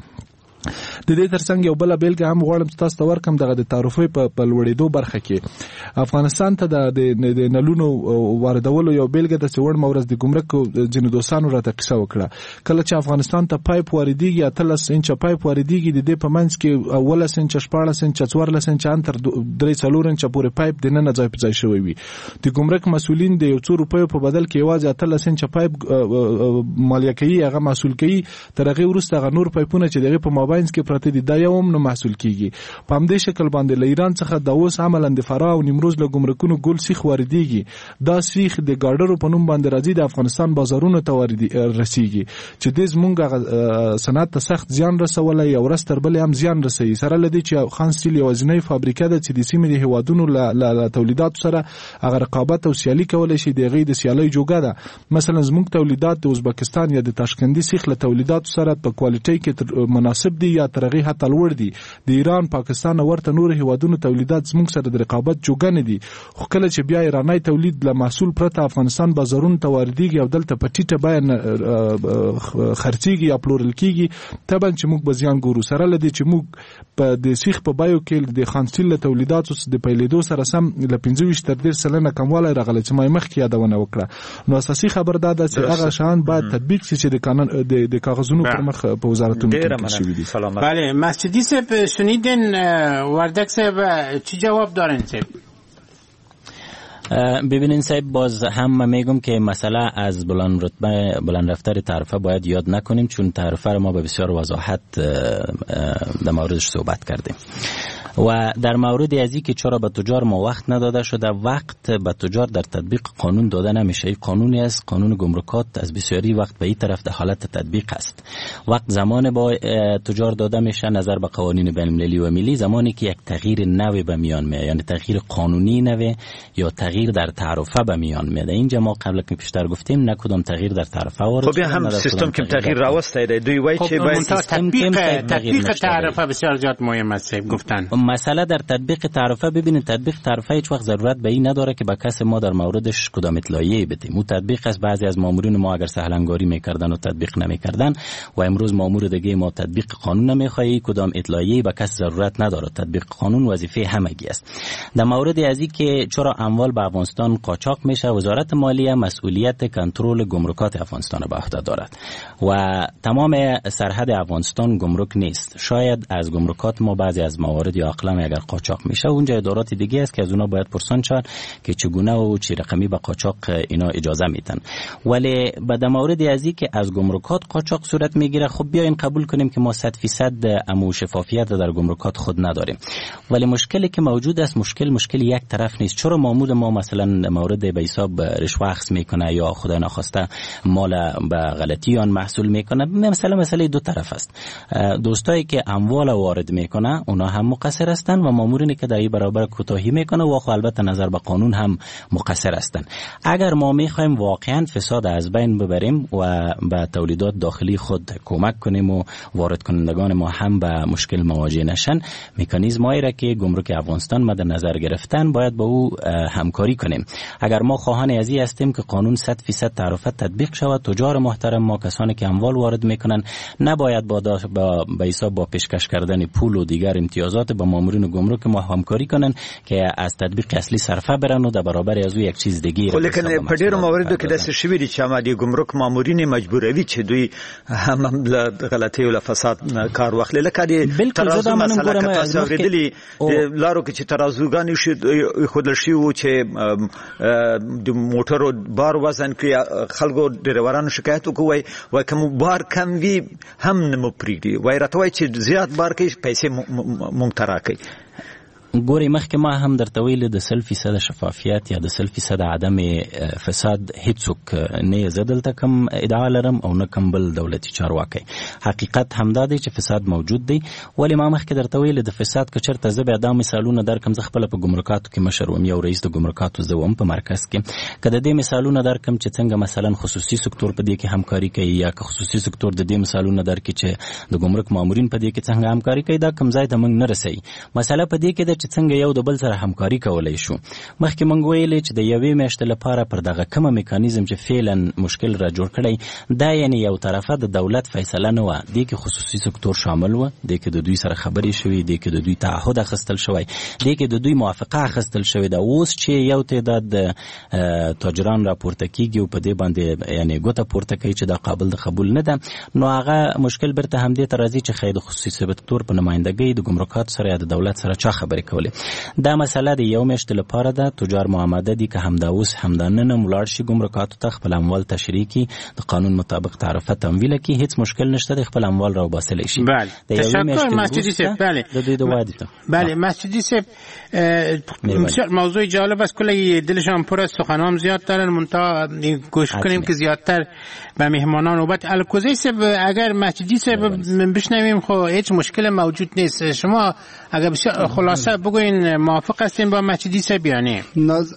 د دې ترڅنګ یو بل بیلګه هم غواړم تاسو ته ورکم. دغه د تعرفې په لوړېدو برخه کې افغانستان ته د نلونو واردولو یو بیلګه د څوړ مورز د ګمرک ځینو دوستانو راته قصه وکړه. کله چې افغانستان ته پایپ واردېږي 13 انچ پایپ واردېږي، د دې په منځ کې اوله سنچ 14 انچ 14 انچ تر 3 انچ پورې پایپ د نن ځای په ځای شوی وي. د ګمرک مسؤلین د 100 روپیو په بدل کې یوازې 13 انچ پایپ مالیه کوي، هغه مسؤل کوي. تر هغه وروسته هغه نور پایپونه چې دغه په مابینس کې پراته دي دا یو هم نه محصول کیږي. په همدې شکل باندې له ایران څخه د اوس عملاً د فراه او نیمروز له ګمرکونو ګل سیخ واردېږي. دا سیخ د ګاډرو په نوم باندې راځي، د افغانستان بازارونو ته رسیږي چې د زمونږ صنعت ته سخت زیان رسولی او ورځ تر بلې هم زیان رسوي. سره له دې چې خان سټیل یوازینۍ فابریکه ده چې د سیمې د هیوادونو له تولیداتو سره هغه رقابت او سیالي کولی شي. د هغې د سیالۍ جوګه ده. مثلا زمونږ تولیدات د ازبکستان یا د تاشکندي سیخ له تولیداتو سره په کوالټۍ کې مناسب دي یا تر هغې حتی لوړ دي. د ایران، پاکستان او ورته نور هیوادونو تولیدات زموږ سره د رقابت جوګه نه دي. خو کله چې بیا ایرانی تولید له محصول پرته افغانستان بازارونو ته واردېږي او دلته په ټیټه بیه خرڅېږي یا پلورل کېږي، طبعا چې موږ به زیان ګورو. سره له دې چې موږ په د سیخ په بیو کې د خان سټیل له تولیداتو د پیلېدو سره سم له 25 تر 30% کموالی راغلی چې ما مخکې یادونه وکړه. نو اساسي خبر دا ده چې هغه شیان باید تطبیق شي چې د کاغذونو پر مخ په وزارتونو کې شوي دي. بله مسجدی صاحب شنیدین وردک صاحب چی جواب دارن صاحب؟ ببینین صاحب، باز هم میگم که مسئله از بلند رفتار تعرفه باید یاد نکنیم، چون تعرفه رو ما به بسیار وضاحت در موردش صحبت کردیم و در مورد ازی که چرا به تجار ما وقت نداده شده، وقت به تجار در تطبیق قانون داده نمیشه. این قانونی است، قانون گمرکات از بسیاری وقت به این طرف در حالت تطبیق است. وقت زمان با تجار داده میشه نظر به قوانین بین‌المللی و ملی، زمانی که یک تغییر نوی به میان میاد، یعنی تغییر قانونی نوی یا تغییر در تعرفه به میان میاد. اینجا ما قبل که پیشتر گفتیم نه کدام تغییر در تعرفه وارد خب هم سیستم که تغییر راوسته دوی وای چه باید تطبیق تعرفه بسیار زیاد مهم است گفتن. مسئله در تطبیق تعرفه، ببینید تطبیق تعرفه هیچ وقت ضرورت به این نداره که به کس ما در موردش کدام اطلاعیه بدیم. اون تطبیق از بعضی از مامورین ما اگر سهلنگاری میکردن و تطبیق نمیکردن و امروز مامور دیگه ما تطبیق قانون نمیخواد، کدام اطلاعیه به کس ضرورت نداره. تطبیق قانون وظیفه همگی است. در مورد ازی که چرا اموال به افغانستان قاچاق میشه، وزارت مالیه مسئولیت کنترل گمرکات افغانستان به عهده دارد و تمام سرحد افغانستان گمرک نیست. شاید از گمرکات ما بعضی از موارد یا اقلام اگر قاچاق میشه اونجا ادارات دیگه است که از اونها باید پرسان شد که چگونه و چه رقمی به قاچاق اینا اجازه میدن. ولی در مورد ازی که از گمرکات قاچاق صورت میگیره، خب بیاین قبول کنیم که ما 100% امو شفافیت در گمرکات خود نداریم. ولی مشکلی که موجود است مشکل یک طرف نیست. چرا مامور ما مثلا مورد به حساب رشوه اخذ میکنه یا خدای نخواسته مال به غلطی آن محصول میکنه؟ مسئله دو طرف است. دوستایی که اموال وارد میکنه اونا هم مقصر هستن و مامورینی که در این برابر کوتاهی میکنه و البته نظر به قانون هم مقصر هستن. اگر ما میخوایم واقعا فساد از بین ببریم و به تولیدات داخلی خود کمک کنیم و وارد کنندگان ما هم به مشکل مواجه نشن، مکانیزمایی را که گمرک افغانستان مد نظر گرفتن باید با او همکاری کنیم. اگر ما خواهان ازی هستیم که قانون 100% تعرفه تطبیق شود، تجار محترم ما، کسانی که اموال وارد میکنن، نباید به حساب با پیشکش کردن پول و دیگر امتیازات با مامورین گمرک ما همکاری کنن که از تطبیق اصلی صرفه برن و در برابر از او یک چیز دیگه. خو لیکن په ډیرو مواردو کې داسې شوي دي چې عملي ګمرک مامورین مجبوروي چې دوی هم له غلطۍ او فساد کار واخلي. لکه د ترازو مسله که تاسو اورېدلي لارو کې چې ترازوګانې ایښودل شوي وو چې د موټرو بار وزن کې خلکو ډریورانو شکایت وکړي وایي که بار کم وي هم نه مو پرېږدي، وایي راته وایي چې زیات بار کوي پیسې مونږ ته راکوي. ګوري مخکې ما هم درته ویل د 100% شفافیت یا د 100% عدم فساد هیڅوک نه زه دلته کوم ادعا لرم او نه کوم بل دولتي چارواکي. حقیقت همدا دی چې فساد موجود دی. ولی ما مخکې درته ویل د فساد که چېرته زه بیا دا مثالونه درکم، زه خپله په ګمرکاتو کې مشر وم، یو رئیس د ګمرکاتو زه وم په مرکز کې. که د دې مثالونه درکم چې څنګه مثلا خصوصي سکتور په دې کې همکاري کوي یا که خصوصي سکتور د دې مثالونه درکړي چې د ګمرک مامورین په دې کې څنګه همکاري کوي، دا کوم ځای ته موږ نه رسوي. مسله په دې کې ده چې څنګه یو د بل سره همکاري کولای شو. مخکې مونږ ویلې چې د یوې میاشتې لپاره پر دغه کومه میکانیزم چې فعلا مشکل را جوړ کړی، دا یعنی یو طرفه د دولت فیصله نه و، دې کې خصوصي سکتور شامل و، دې کې د دوی سره خبرې شوې، دې کې د دوی تعهد اخیستل شوی، دې کې د دوی موافقه اخیستل شوې ده. اوس چې یو تعداد تاجران راپورته کیږي او په دې باندې یعنی ګوته پورته کوي چې دا قابل د قبول نه ده، نو هغه مشکل برته همدې ته راځي چې خیر خصوصي سکتور په نمائندګۍ د ګمرکات سره یا د دولت سره چا خبرې کولې. دا مسله د یو میاشتې لپاره ده. تجار معامده دي که همدا اوس همدا نن ولاړ شي ګمرکاتو ته خپل اموال تشریح کړي، د قانون مطابق تعرفه تمویل کړي، هیڅ مشکل نشته، د خپل اموال را وباسلی شي. بله تشکر مسجدی صاحب. بله د دوی د وادي ته بله مسجدی صاحب، بسیار موضوع جالب است، کلی دلشان پر است، سخنام زیاد دارن، منتها گوش کنیم که زیادتر به مهمانان نوبت. الکوزی صاحب اگر مسجدی صاحب بشنویم خب هیچ مشکل موجود نیست. شما اگر بسیار خلاصه بگوین موافق هستین با مسجدی صاحب یا نه؟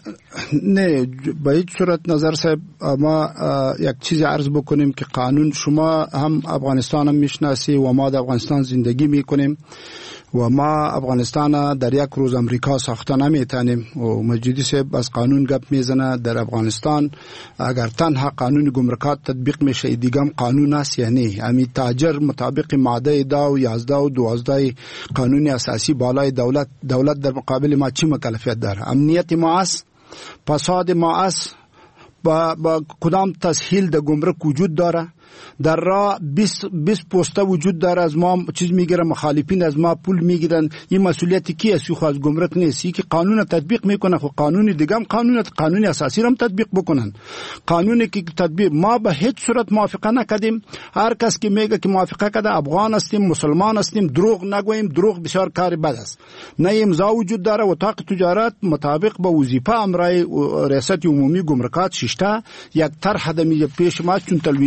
نه به هیچ صورت نظر صاحب. ما یک چیز عرض بکنیم که قانون شما هم افغانستان هم میشناسی و ما در افغانستان زندگی میکنیم و ما افغانستان در یک روز امریکا ساخته نمیتونیم و مسجدی صاحب از قانون گپ میزنه. در افغانستان اگر تنها قانون گمرکات تطبیق میشه دیگه هم قانون است یا نه؟ همین تاجر مطابق ماده 10 و 11 و 12 قانون اساسی بالای دولت در مقابل ما چی مکلفیت داره؟ امنیت ما است، فساد ما است، با کدام تسهیل در گمرک وجود داره؟ در راه 20 پسته وجود داره، از ما چیز میگیره، مخالفین از ما پول میگیرن. این مسئولیت کی است؟ خو از گمرک نیست. که قانون تطبیق میکنه، خو قانون دیگه هم قانون اساسی هم تطبیق بکنن. قانونی که تطبیق ما به هیچ صورت موافقه نکردیم. هر کس که میگه که موافقه کرده، افغان هستیم، مسلمان هستیم، دروغ نگوییم. دروغ بسیار کار بد است. نه امضا وجود داره. اتاق تجارت مطابق با وظیفه امرای ریاست عمومی گمرکات ششته یک طرح دمی پیش ما، چون تلویزیون نیست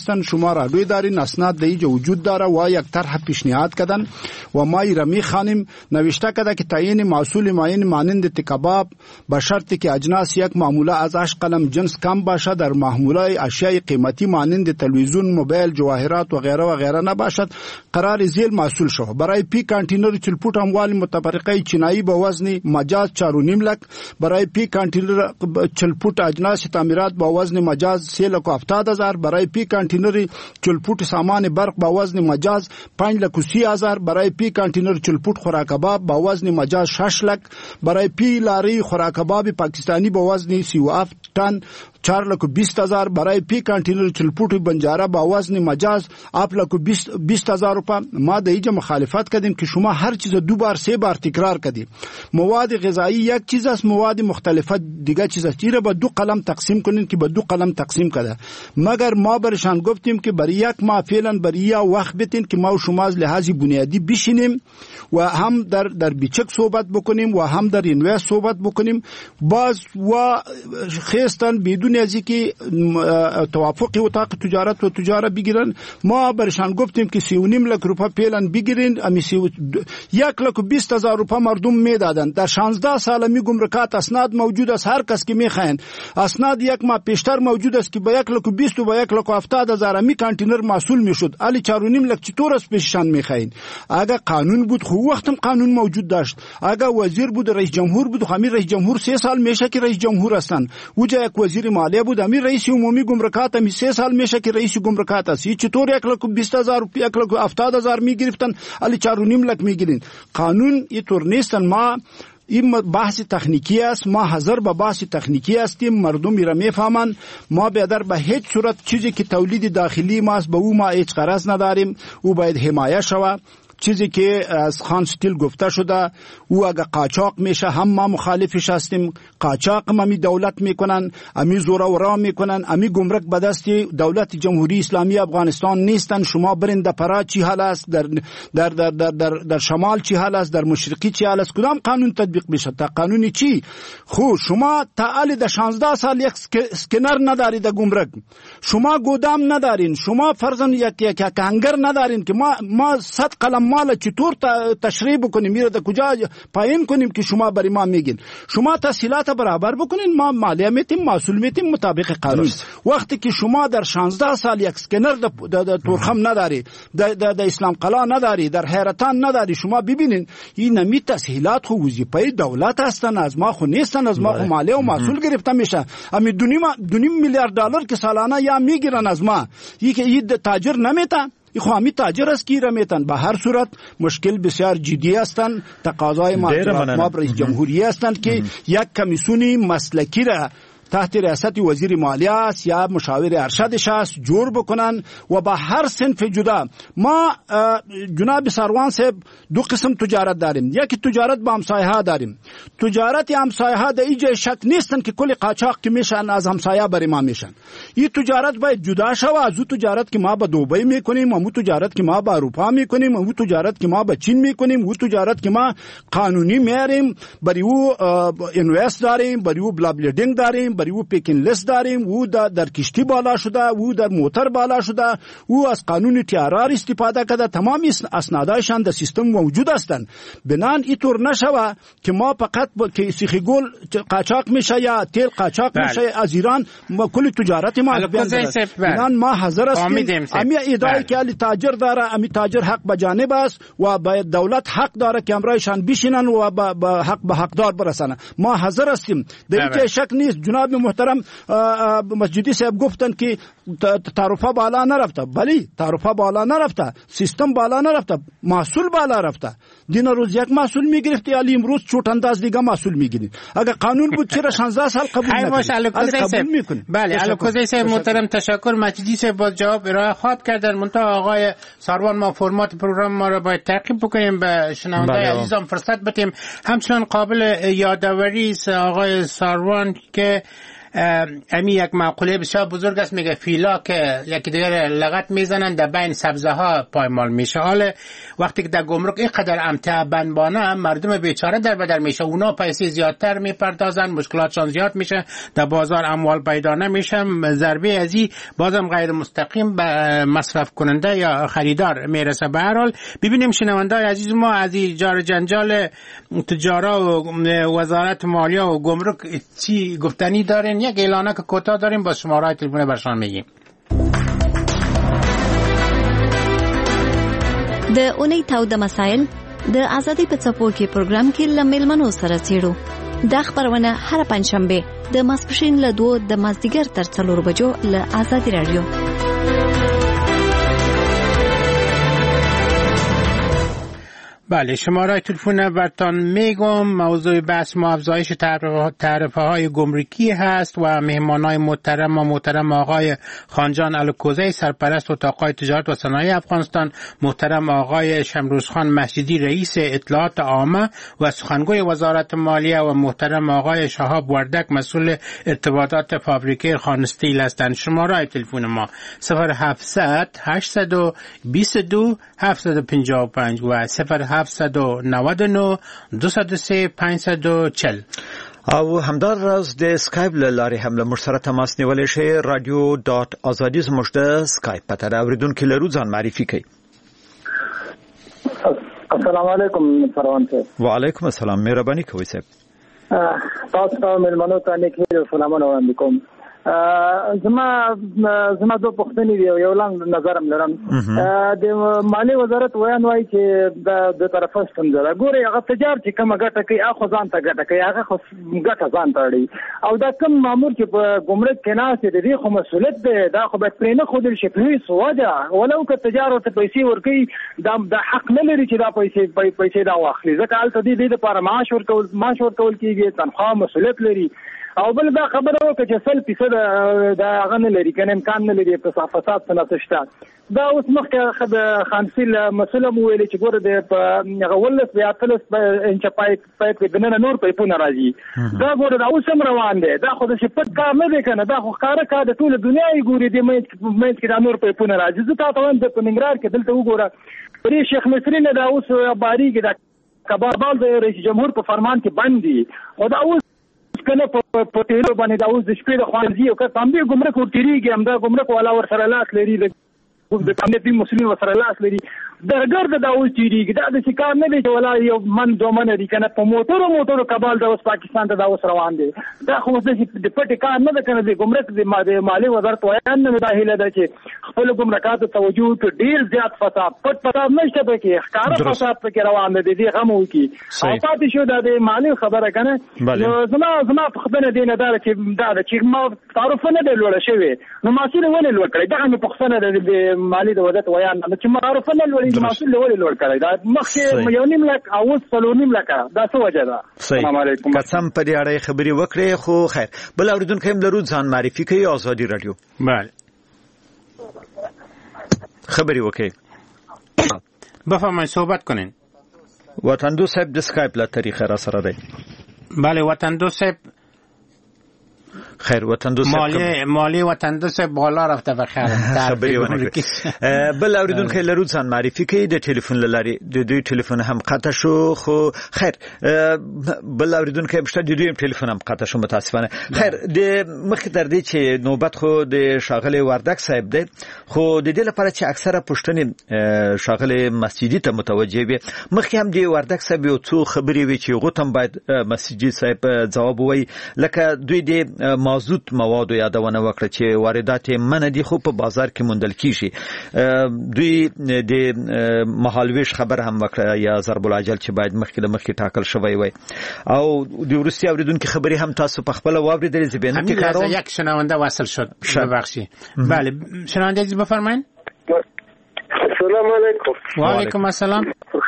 هستن، شما رادیوی دارین، اسناد در اینجا وجود داره و یک طرح پیشنهاد کردن و ما را میخوانیم. نوشته کرده که تعیین محصول معین مانند کباب به شرطی که اجناس یک معموله از 8 قلم جنس کم باشه، در محموله اشیاء قیمتی مانند تلویزیون، موبایل، جواهرات و غیره نباشد، قرار ذیل محصول شود. برای پی کانتینر 40 فوت اموال متفرقه چینایی به وزن مجاز 4.5 لک، برای پی کانتینر 40 فوت اجناس تعمیرات به وزن مجاز 3,70,000، برای پی کانتینر 40 فوت سامان برق به وزن مجاز 5,30,000، برای پی کانتینر 40 فوت خوراک کباب به وزن مجاز 6 لک، برای پی لاری خوراک کباب پاکستانی به وزن 37 تن 4,20,000، برای پی کانتینر 40 فوت بنجاره با وزن مجاز 7,20,000 روپیه. ما در اینجا مخالفت کردیم که شما هر چیز 2 بار 3 بار تکرار کردید. مواد غذایی یک چیز است، مواد مختلفه دیگه چیز است. این را به 2 قلم تقسیم کنین که به 2 قلم تقسیم کرده. مگر ما برشان گفتیم که برای یک ماه فعلا برای یک وقت بتین که ما و شما از لحاظ بنیادی بشینیم و هم در بیچک صحبت بکنیم و هم در اینوست صحبت بکنیم. باز و خیستان بدون از اینکه توافق اتاق تجارت و تجاره بگیرن، ما برشان گفتیم که 3.5 لک روپیه فعلا بگیرین. 1,20,000 روپیه مردم میدادن. در 16 سال می گمرکات اسناد موجود است، هر کس که میخواین اسناد یک ماه پیشتر موجود است که با 1,20,000 و با 1,70,000 می کانتینر محصول میشد. علی 4.5 لک چطور است پیششان میخواین؟ اگه قانون بود خو وقتم قانون موجود داشت. اگه وزیر بود، رئیس جمهور بود، همین رئیس جمهور 3 سال میشه که رئیس جمهور هستن. وجا یک وزیر مالیه بود، همین رئیس عمومی گمرکات هم 3 سال میشه که رئیس گمرکات است. چطور 1,20,000 روپیه 1,70,000 میگرفتن، علی 4.5 لک میگیرین؟ قانون اینطور نیستن. ما این بحث تکنیکی است، ما حاضر به بحث تکنیکی هستیم، مردم را میفهمن. ما بیادر به هیچ صورت چیزی که تولید داخلی ماست به او ما هیچ غرض نداریم، او باید حمایت شود. چیزی که از خان ستیل گفته شده او اگه قاچاق میشه هم ما مخالفش هستیم. قاچاق هم دولت میکنن، امی زورورا میکنن، امی گمرک به دست دولت جمهوری اسلامی افغانستان نیستن. شما برین در پرا چی حال است، در شمال چی حال است، در مشرقی چی حال است، کدام قانون تطبیق بشه؟ تا قانونی چی؟ خو شما تعالی در 16 سال یک اسکنر ندارید در گمرک، شما گودام ندارین، شما فرضاً یک هنگر ندارین که ما 100 قلم مال چطور تشریح بکنیم، میره در کجا پایین کنیم که شما برای ما میگین؟ شما تسهیلات برابر بکنین، ما مالیه میتیم، محصول میتیم مطابق قانون. وقتی که شما در 16 سال یک اسکنر در تورخم نداری، در اسلام قلعه نداری، در حیرتان نداری، شما ببینین این نمی تسهیلات خو وظیفه دولت هستن، از ما خو نیستن، از ما خو مالیه و محصول گرفته میشه. امی 2.5 میلیارد دلار که سالانه یا میگیرن از ما، این تاجر نمیته، خوامی تاجر است که رمیتن. به هر صورت مشکل بسیار جدی هستند. تقاضای ما رئیس جمهوری هستند که یک کمیسیون مسلکی را تحت ریاست وزیر مالیه است یا مشاور ارشدش است جور بکنن و با هر صنف جدا. ما جناب سروان صاحب 2 قسم تجارت داریم. یکی تجارت با همسایه ها داریم. تجارت همسایه ها در اینجا شک نیستن که کل قاچاق که میشن از همسایه بر ما میشن. این تجارت باید جدا شود از اون تجارت که ما با دبی میکنیم، اون تجارت که ما با اروپا میکنیم، اون تجارت که ما با چین میکنیم، اون تجارت که ما قانونی میاریم، برای او اینوست داریم، برای او بلابلیدینگ داریم، برای او پیکن لیست داریم، او در کشتی بالا شده، او در موتر بالا شده، او از قانون تیارار استفاده کرده، تمام اسنادایشان در سیستم موجود هستند. بنان اینطور نشوه که ما فقط که سیخی گل قاچاق میشه یا تیل قاچاق میشه از ایران کل تجارت ما بنان ما حاضر هستیم. امی ادعای که علی تاجر داره، امی تاجر حق به جانب است و باید دولت حق داره که امرایشان بشینن و به حقدار برسانه. ما حاضر هستیم، در این شک نیست. جناب محترم مسجدی صاحب گفتن که تعرفه بالا نرفته. بلی تعرفه بالا نرفته، سیستم بالا نرفته، محصول بالا رفته. دین روز یک محصول میگرفتی، علی امروز چوت انداز دیگه محصول میگیرید. اگر قانون بود چرا 16 سال قبول نکنید؟ بله الکوزی صاحب محترم تشکر. مسجدی صاحب با جواب ارائه خواب کردن. منتها آقای سروان ما فرمات پروگرام ما را باید تعقیب بکنیم، به شنونده عزیزان فرصت بدیم. همچنان قابل یادآوری است آقای سروان که امی یک معقوله بسیار بزرگ است، میگه فیلا که یکی دیگر لغت میزنن در بین سبزه ها پایمال میشه. حالا وقتی که در گمرک اینقدر امتع بنبانه، مردم بیچاره در بدر میشه، اونا پیسه زیادتر میپردازن، مشکلاتشان زیاد میشه، در بازار اموال پیدا نمیشه، ضربه ازی بازم غیر مستقیم به مصرف کننده یا خریدار میرسه. به هر حال ببینیم شنوندای عزیز ما از جار جنجال تجارا و وزارت مالیه و گمرک چی گفتنی دارین. یک اعلانه که کوتاه داریم با شماره تلفن برشان میگیم. د اونۍ تاوده مسایل د ازادي په څپو کې پروګرام کې لملمنو سره چیرو. دا خبرونه هر پنځشنبه د ماسپښین له 2 د مازدیګر تر 4 بجو له ازادي رادیو. بله، شماره تلفن برتان میگم. موضوع بحث ما افزایش تعرفه های گمرکی هست و مهمانای محترم آقای خانجان الکوزی سرپرست اتاقهای تجارت و صنایع افغانستان، محترم آقای شمروزخان مسجدی رئیس اطلاعات عامه و سخنگوی وزارت مالیه و محترم آقای شهاب وردک مسئول ارتباطات فابریکه خان استیل هستند. شماره تلفن ما 0700 822 755 و 0799 203 540. او همدار راز د اسکایپ لارې هم له موږ سره تماس نیولای شئ. radio.azadi زموږ د اسکایپ پته ده. اوریدونکو لرو ځان معرفي کړئ. السلام علیکم فروان صاحب. وعلیکم السلام، مهرباني کوئ صاحب. تاسو ته ملمنو ته نیک سلامونه وړاندې کوم. زما دو پښتني دی، یو لاند نظرم لرم. د مالی وزارت ویان وایي چې د طرفه ستونزه ګوري، هغه تجار چې کومه ګټه کوي هغه ځان ته ګټه کوي، هغه ګټه ځان ته اړي، او دا کوم مامور چې په ګمرک کې ناست دی دې خو مسؤلیت دی، دا خو باید پرې نه ښودل شي په سوده، ولو که تجار ورته پیسې ورکوي دا حق نه لري چې دا پیسې دا واخلي، ځکه هلته دې دپاره معاش ورکول کېږي، تنخواه مسؤلیت لري. او بل دا خبره وکړه چې 100% دا هغه نه لري، کنه امکان نه لري په فساد څه شته. دا اوس مخکې د خانسیل مسله مو ویلې چې ګوره د هغه ولس بیا تلس انچ پایپ کې دننه نور پایپونه راځي، دا ګوره دا اوس هم روان دی، دا خو د شپږ کار نه دی کنه، دا خو ښکاره کار د ټول دنیا یې ګوري د منځ کې دا نور پایپونه راځي. زه تاسو ته وایم د ننګرهار کې دلته وګوره پرې شیخ مصری نه دا اوس باریږي، دا کبابال د رئیس جمهور په فرمان کې بند دي، او دا اوس کنه په تیرو باندې دا اوس د شپې د خوانزي او که تم دې ګمرک ورتيږي، هم دا ګمرک والا ور سره لاس لري، د امنیتي مسلمان ور سره لاس لري، درګرد دا اوس تیریږي، دا د شکار نه دی چې ولا یو من دومن دي کنه په موټرو کبال د اوس پاکستان ته دا اوس روان دي. دا خو د پټ کار نه ده کنه، د ګمرک د مالی وزارت ویان نه داخله ده چې خپل ګمرکات توجه ته ډیر زیات فساد پټ نشته پکې، ښکار فساد پکې روان دي، دې غمو کی او پاتې شو د مالی خبره کنه. زما په خبره دینه دا چې ما تعارف نه دی لوړ شوی، نو ماسوله ولې لوړ کړی، دا مې پښتنه د مالی د وزارت ویان نه چې معرفت نه لوړ مسؤل ولې لوړ کړی، دا مخکې 1.5 لک او 3.5 لک، دا څه وجه ده؟ السلام علیکم. قسم په دې اړه خبري وکړې، خو خیر بل اوریدونکو هم لرو ځان معرفي کوي. آزادی رادیو. بله خبري وکړئ، بفرمایئ صحبت کنین. وطن دو صاحب د اسکایپ له طریقه را سره دی. بله وطن دو صاحب. خیر وطن دو صاحب مالی وطن دو صاحب بالا رفته بخیر. بل اوریدونکو لرو ځان معرفي کوي. د ټلیفون لاري د دوی ټلیفون هم قطع شو، خو خیر بل اوریدونکو مشته د دوی ټلیفون هم قطع شو متاسفانه. خیر د مخکې تر دې چې نوبت خو د شاغلي وردک صاحب دی، خو د دې لپاره چې اکثره پښتني شاغلي مسجدي ته متوجه وي، مخکې هم د وردک صاحب یو څو خبرې وي چې غوتم باید مسجدي صاحب جواب وایي، لکه دوی د مازوت موادو یادونه وکړه چې واردات منع دي خو په بازار کې موندل کیږي. دوی د مهالویش خبر هم وکړه یا ضرب العجل چې باید مخکې ټاکل شوی وي، او د روسي اوریدونکو خبري هم تاسو په خپل واوریدل زبینه کې کارو. یک شنونده وصل شد ببخشید. بله شنونده عزیز بفرمایید. السلام علیکم. و علیکم السلام.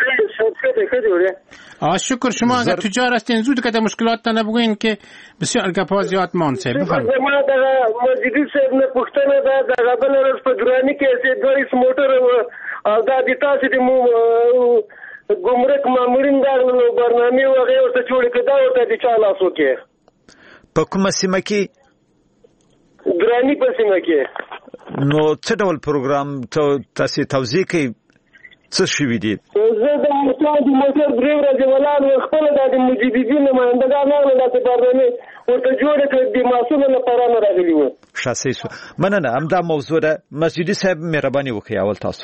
شکر. شما اگر تجار هستین زود که مشکلات تا نبگوین که بسیار گپا زیاد مانسه. بفرمایید. ما دا مسجدی صاحب نه پښتنه دا بل ورځ په درانی کې چې دوی موټر او دا د تاسو د ګمرک مامورین دا برنامه وغه او څه جوړ کړه او ته د چا لاسو کې په کومه سیمه کې درانی په سیمه کې. نو څه ډول پروګرام تاسو توضیح کوي څه شوي دي؟ زه د موټر درې ورځې ولاړ و، خپله د مجددین نمایندګان راغله، داسې برنامې ورته جوړې کړې، د محصولو لپاره نه راغلي وو. ښه صحیح شو. مننه. همدا موضوع ده. مسجدي صاحب مهرباني وکړئ اول تاسو.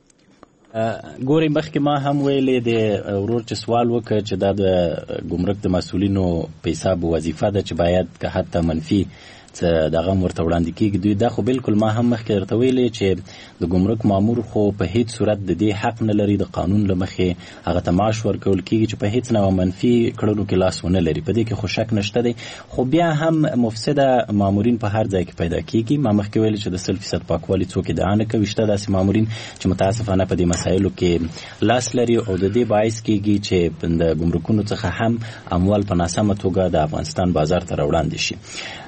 ګوري مخکې ما هم ویلې د ورور چې سوال وکړ چې دا د ګمرک د مسؤلینو په حساب وظیفه ده چې باید که حتی منفي دغه ورته وړاندې کیږي دوی دا خو بالکل ما هم مخکې درته ویلې چې د ګمرک مامور خو په هیڅ صورت د دې حق نه لري د قانون له مخې هغه ته معاش ورکول کیږي چې په هیڅ نه منفي کړنو کې لاس ونه لري. په دې کې خو شک نشته دی، خو بیا هم مفسده مامورین په هر ځای کې پیدا کیږي. ما مخکې ویل چې د 100% پاکوالي څوک ادعا نه کوي، شته داسې مامورین چې متاسفانه په دې مسایلو کې لاس لري او د دې باعث کیږي چې د ګمرکونو څخه هم اموال په ناسمه توګه د افغانستان بازار ته راوړاندې شي.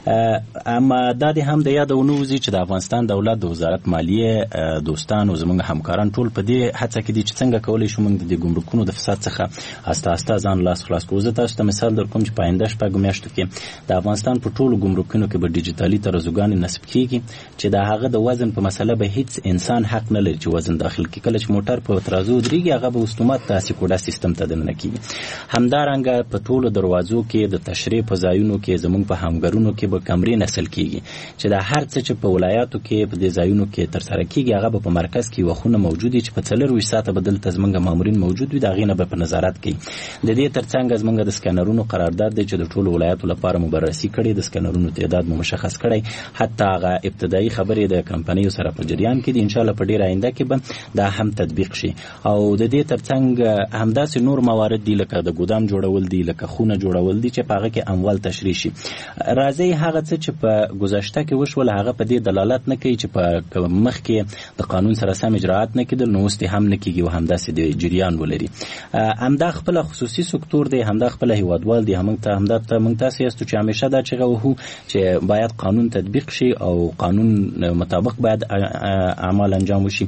اما دا د هم د یادونو وزي چې د افغانستان دولت د وزارت مالیه دوستان او زموږ همکاران ټول په دې هڅه کې دي چې څنګه کولای شو موږ د ګمرکونو د فساد څخه آسته ځان لاس خلاص کړو. زه تاسو ته مثال درکوم چې په آینده شپږ میاشتو کې د افغانستان په ټولو ګمرکونو کې به ډیجیټالي ترازوګانې نصب کیږي چې د هغه د وزن په مسله به هیڅ انسان حق نه لري چې وزن داخل کړي. کله چې موټر په ترازو درېږي هغه به اوتومات تاسې کوډا سیستم ته دننه کیږي. همدارنګه په ټولو دروازو کې د تشریح په ځایونو کې زموږ په همګرونو کې کمرې نسل کیږي چې دا هر څه چې په ولایاتو کې په دې ځایونو کې تر سره کیږي هغه په مرکز کې وخونه موجود دي چې په 24 ساعته بدل تزمنګ مامورین موجود وي، دا غینه به په نظارت کوي. د دې ترڅنګ زمنګ د سکانرونو قرارداد دی چې د ټولو ولایاتو لپاره مبررسي کړي، د سکانرونو تعداد مشخص کړي، حتی هغه ابتدایي خبرې د کمپنیو سره په جریان کې دي. ان شاء الله په ډیر آینده کې به دا هم تطبیق شي. او د دې ترڅنګ همداسې نور موارد دي لکه د ګودام جوړول دي، لکه خونه جوړول دي چې په هغه کې اموال تشریح شي. راځي هغه چې په گذشته کې وشول هغه په دې دلالت نه کوي چې په مخ کې د قانون سره سم اجراءات نه کېدل، نو اوس هم نه کېږي او همداسې د جریان ولري. همدا خپل خصوصي سکتور دی، همدا خپل هیوادوال دی، همدا موږ تاسو یاستو چې همیشه دا چغه وهو چې باید قانون تطبیق شي او قانون مطابق باید اعمال انجام وشي.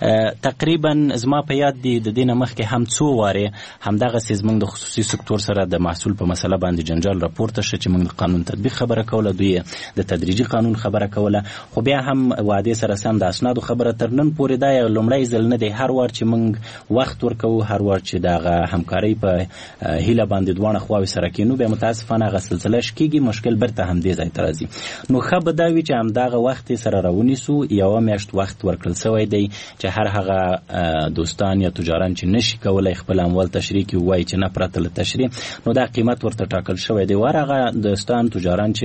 تقریبا زما په یاد دی د دې نه مخکې هم څو واره همدغه سیزمنګ د خصوصي سکتور سره د محصول په مسله باندې جنجال راپورته شو چې موږ د قانون تطبیق خبره کوله، دوی د تدریجي قانون خبره کوله، خو بیا هم وعده سره سم د اسنادو خبره تر نن پورې دا لومړی ځل نه دی. هر وار چې موږ وخت ورکوو، هر وار چې دغه همکاري په هیله باندې دوه خواوې سره کینو، به متاسفانه هغه سلسله شکیږي، مشکل برته هم دې ځای ته راځي. نو ښه به دا وي چې همدغه وخت سره راونیسو، یوه میاشت وخت ورکړل سوی دی چې هر هغه دوستان یا تجاران چې نشي کولای خپل اموال تشریح کړي وایي چې نه پرته له تشریح، نو دا قیمت ورته ټاکل شوی دی. ورغه دوستان تجاران چې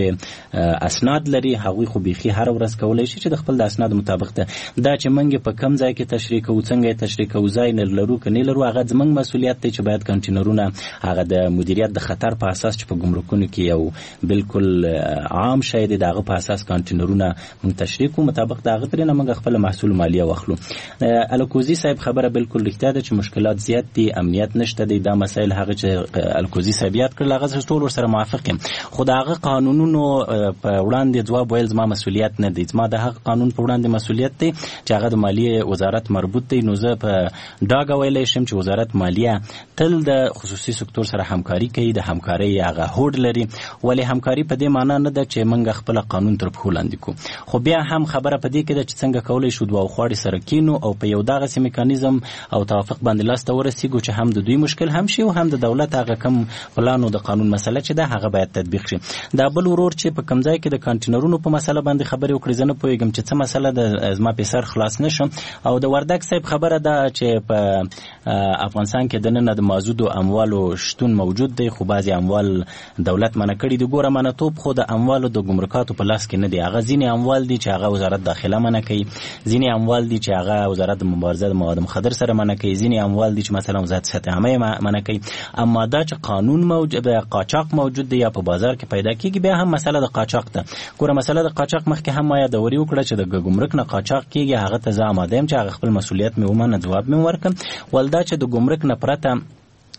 اسناد لري هغوی خو بيخي هر ورځ کولای شي چې د خپل د اسناد مطابق ده دا چې موږ په کم ځای کې تشریح کوو، څنګه تشریح کوو، ځای نه لرو کني لرو، هغه زموږ مسولیت دی چې باید کنټینرونه هغه د مدیریت د خطر په اساس چې په ګمرکونو کې یو بالکل عام شی دی دغه په اساس کنټینرونه موږ تشریح کوو، مطابق دغه ترنه موږ خپل محصول مالیه واخلو. الکوزي صاحب خبره بالکل رښتیا ده چې مشکلات زیات دي، امنیت نشته دی، دا مسایل هغه چې الکوزي صاحب یاد کړل هغه ټول سره موافق یم، خو دغه قانونونو په وړاندې جواب ویل زما مسولیت نه دی، زما د هغه قانون په وړاندې مسولیت دی چې هغه د مالیه وزارت مربوط دی. نو زه په ډاګه ویلی شم چې وزارت مالیه تل د خصوصي سکتور سره همکاري کوي، د همکارۍ هغه هوډ لري، ولې همکاري په دې معنا نه ده چې موږ خپل قانون تر پښو لاندې کوو، خو بیا هم خبره په دې کې ده چې څنګه کولی شو دوه خواړې سره کینو او په یو دغسې میکانیزم او توافق باندې لاسته ورسیږو چې هم د دوی مشکل هم شي او هم د دولت هغه کم پلان او د قانون مسله چې ده هغه باید تطبیق شي. دا بل ورور چې په کم ځای کې د کانټینرونو په مسله باندې خبرې وکړي، زه نه پوهېږم چې څه مسله ده، زما په سر خلاص نشم. او د وردګ صاحب خبره ده چې په افغانستان کې دننه د مازودو اموالو شتون موجود دی، خو بعضې اموال دولت منع کړي دي. ګوره منعتوب خو د اموالو د ګمرکاتو په لاس کې نه دی، هغه ځینې اموال دي چې هغه وزارت داخله منع کوي، ځینې اموال دي چې هغه وزارت د مبارزه د مواد مخدر سره منع کوي، ځینې اموال دي چې مثلا وزارت سطح عامه منع کوي. اما دا چې قانون موجود د قاچاق موجود دی یا په بازار کې پیدا کیږي، بیا هم مسله د قاچاق ده. ګوره مسله د قاچاق مخکې هم ما یادوري وکړه چې د ګمرک نه قاچاق کیږي، هغه ته زه آماده یم چې هغه خپل مسولیت مې ومنه، ځواب مې ورکړم. ولدا چې د ګمرک نه پرته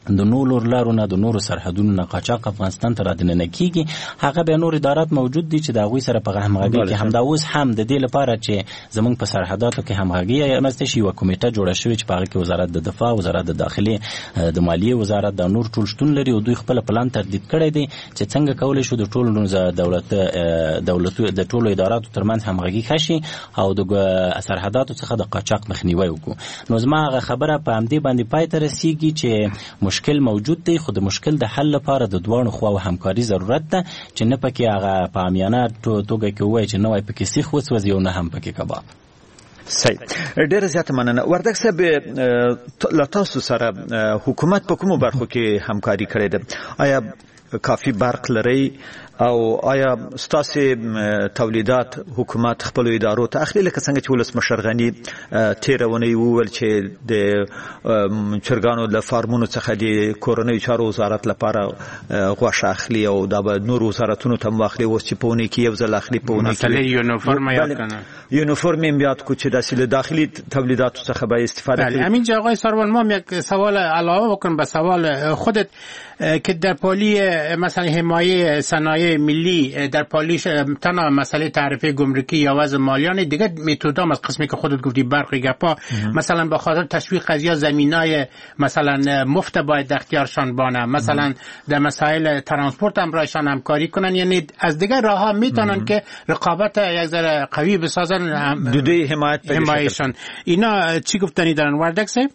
د نورو لارو نه د نورو سرحدونو نه قاچاق افغانستان ته رادننه کیږي هغه به نور ادارات موجود دي چې د هغوی سره په همغږي کې همدا اوس هم د دې لپاره چې زمونږ په سرحداتو کې همغږي رامنځته شي. یوه کمیټه جوړه شوې چې په هغه کې وزارت د دفاع، وزارت د داخلي، د مالیې وزارت د نور ټول شتون لري او دوی خپل پلان ترتیب کړی دی چې څنګه کولی شو د ټولو د ټولو اداراتو ترمنځ همغږي ښه او د سرحداتو څخه د قاچاق مخنیوی وکړو. نو زما هغه خبره په همدې باندې پای ته رسیږي چې مشکل موجود دی، خو د مشکل د حل لپاره د دواړو خواو همکاري ضرورت ده چې نه پکې هغه په عامیانه توګه کې ووایي چې نه وای پکې سیخ وسوځي او نه هم پکې کباب. صحیح. ډېر زیات مننه. وردګ صاحب، له تاسو سره حکومت په کومو برخو کې همکاري کړې ده؟ آیا کافي برق لري او آیا ستاسو تولیدات حکومت خپل ادارو ته اخلي؟ لکه څنګه چې ولسمشر غني تیرونی وویل چې د چرګانو له فارمونو څخه د کورنۍ چارو وزارت لپاره غوښه اخلي او دا به نور وزارتونو ته واخلي. اوس چې په ونې کې یو ځل اخلي، په ونې کې یونیفورم یاد کنه، یونیفورم یاد کو چې د داخلي تولیداتو څخه به استفاده کنه. همین جا آقای سروان ما یک سوال علاوه بکنم به سوال خودت که در پالی مثلا حمایه صنایع ملی در پالیش تنها مسئله تعرفه گمرکی یا وضع مالیان دیگه متدام از قسمی که خودت گفتی برقی گپا مثلا به خاطر تشویق قضیه زمینای مثلا مفت باید در اختیارشان بانه، مثلا در مسائل ترانسپورت هم رایشان همکاری کنن، یعنی از دیگه راه ها میتونن که رقابت یک ذره قوی بسازن دوی حمایتشان. اینا چی گفتنی دارن وردک صاحب؟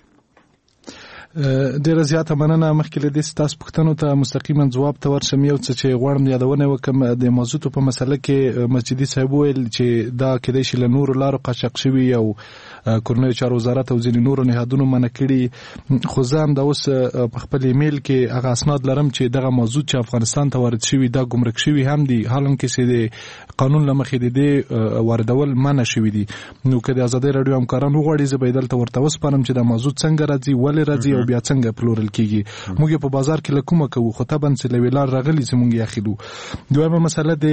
ډیره زیاته مننه. مخکې له دې تاسو پوښتنو ته مستقیما ځواب ته ورشم. یو څه چې غواړم یادونه وکم د موضوع په مسله کې مسجدي صاحب ویل چې دا کېدای شي له نورو لارو قاچاق شوي او کورنۍ چارو وزارت او ځینې نورو نهادونو منع کړي، خو زه هم د اوس په خپل ایمیل کې هغه اسناد لرم چې دغه موضوع چې افغانستان ته وارد شوي دا ګمرک شوي هم دي، حالانکه چې د قانون له مخې د دې واردول منع شوي دي. نو که د ازادۍ راډیو همکاران وغواړي زه به یې دلته ورته وسپارم چې دا موضوع څنګه راځي، ولې راځي او بیا څنګه پلورل کیږي. موږ په بازار کې له کومه کوو، خو طبعا چې له ویلار راغلي چې موږ یې اخلو. دویمه مسله د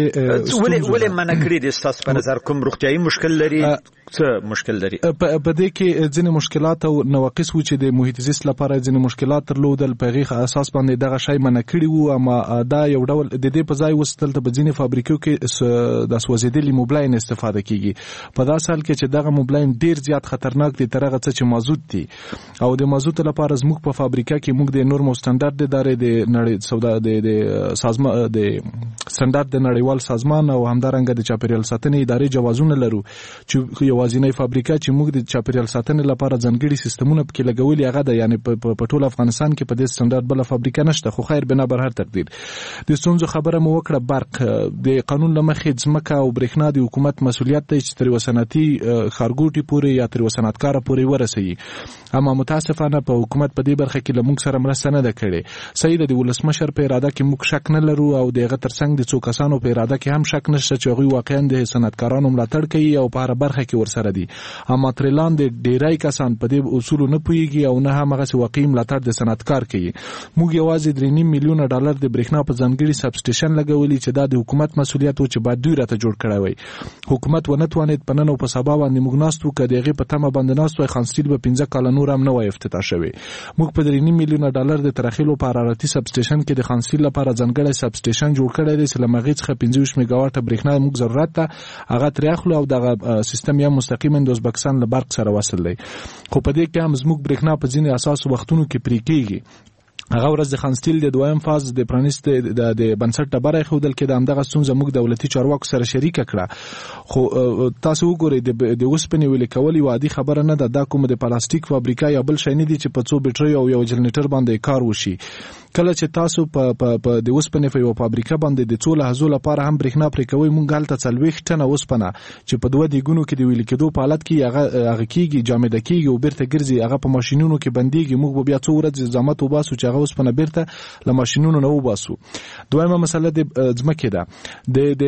ولې منع کړي دي ستاسو په نظر؟ کوم روغتیايي مشکل لري؟ څه مشکل لري؟ په دې کې ځینې مشکلات او نواقص و چې د محیط زیست لپاره ځینې مشکلات درلودل، په هغې اساس باندې دغه شی منع کړي وو. اما دا یو ډول د دې په ځای اوس دلته په ځینې فابریکو کې د سوځېدلي موبلاین استفاده کیږي. په داسې حال کې چې دغه موبلاین ډیر زیات خطرناک دي تر هغه څه چې مازوت دي، او د مازوت لپاره زموږ په فابریکه کې موږ د نورمو سټانډرډ ادارې د نړۍ سودا د سازمان د سټانډرډ د نړیوال سازمان او همدارنګه د چاپیریال ساتنې ادارې جوازونه لرو چې یوازینی فابریکه چې موږ د چاپیریال ساتنې لپاره ځانګړي سیستمونه پکې لګولي هغه ده، یعنی په ټول افغانستان کې په دې سټانډرډ بل فابریکه نشته. خو خیر بنا بر هر تقدیر د ستونزو خبره مو وکړه. برق د قانون له مخې ځمکه او برېښنا د حکومت مسؤلیت دی چې تر یوه صنعتي ښارګوټي پورې یا تر یوه صنعتکاره پورې ورسوي. اما متاسفانه په حکومت په دې برخه کې له موږ سره مرسته نه ده کړې. صحیح ده، د ولسمشر په اراده کې موږ شک نه لرو او د هغه ترڅنګ د څو کسانو په اراده کې هم شک نشته چې هغوی واقعا د صنعتکارانو ملاتړ کوي او په هره برخه کې ورسره دي. اما تر لاندې ډیری کسان په دې اصولو نه پوهیږي او نه هم هغه واقعي ملاتړ د صنعتکار کوي. موږ یوازې $3.5 میلیونه د برېښنا په ځانګړي سب سټیشن لګولي چې دا د حکومت مسؤلیت و چې باید دوی راته جوړ کړی وای. حکومت ونه توانید په نن او په سبا باندې موږ ناست وو، که د هغې په تمه باندې ناست وای خانستیل به 15 کاله نور هم نه وای افتتاح شوی. موږ په $3.5 میلیونه د ترخیلو په حرارتي سب سټیشن کې د خانستیل لپاره ځانګړی سب سټیشن جوړ کړی دی چې له هغې څخه 25 میګاواټه برېښنا موږ ضرورت ده هغه ترې اخلو او دغه سیستم یا مستقیما د ازبکستان له برق سره وصل دی. خو په دې کې هم زموږ برېښنا په ځینې اساسو وختونو کې پرې کېږي. هغه ورځ د خانستیل د دویم فاز د پرانیست د بنسټ ډبره ایښودل کې د همدغه ستونزه موږ دولتي چارواکو سره شریکه کړه. خو تاسو وګورئ د اوسپنې ویلې کول یوه عادي خبره نه ده. دا کومه د پلاستیک فابریکه یا بل شی نه دي چې په څو بیټرۍ او یو جنریټر باندې کار وشي. کله چې تاسو په د اوسپنې په یوه فابریکه باندې د څو لحظو لپاره هم برېښنا پرې کوئ، موږ هلته 40 ټنه اوسپنه چې په 2 دیګونو کې د ویلې کېدو په حالت کې هغه کېږي، جامده کېږي او بیرته ګرځي، هغه په ماشینونو کې بندېږي. موږ به بیا څو ورځې زحمت وباسو چې هغه اوسپنه بیرته له ماشینونو نه وباسو. دویمه مسله د ځمکې ده. د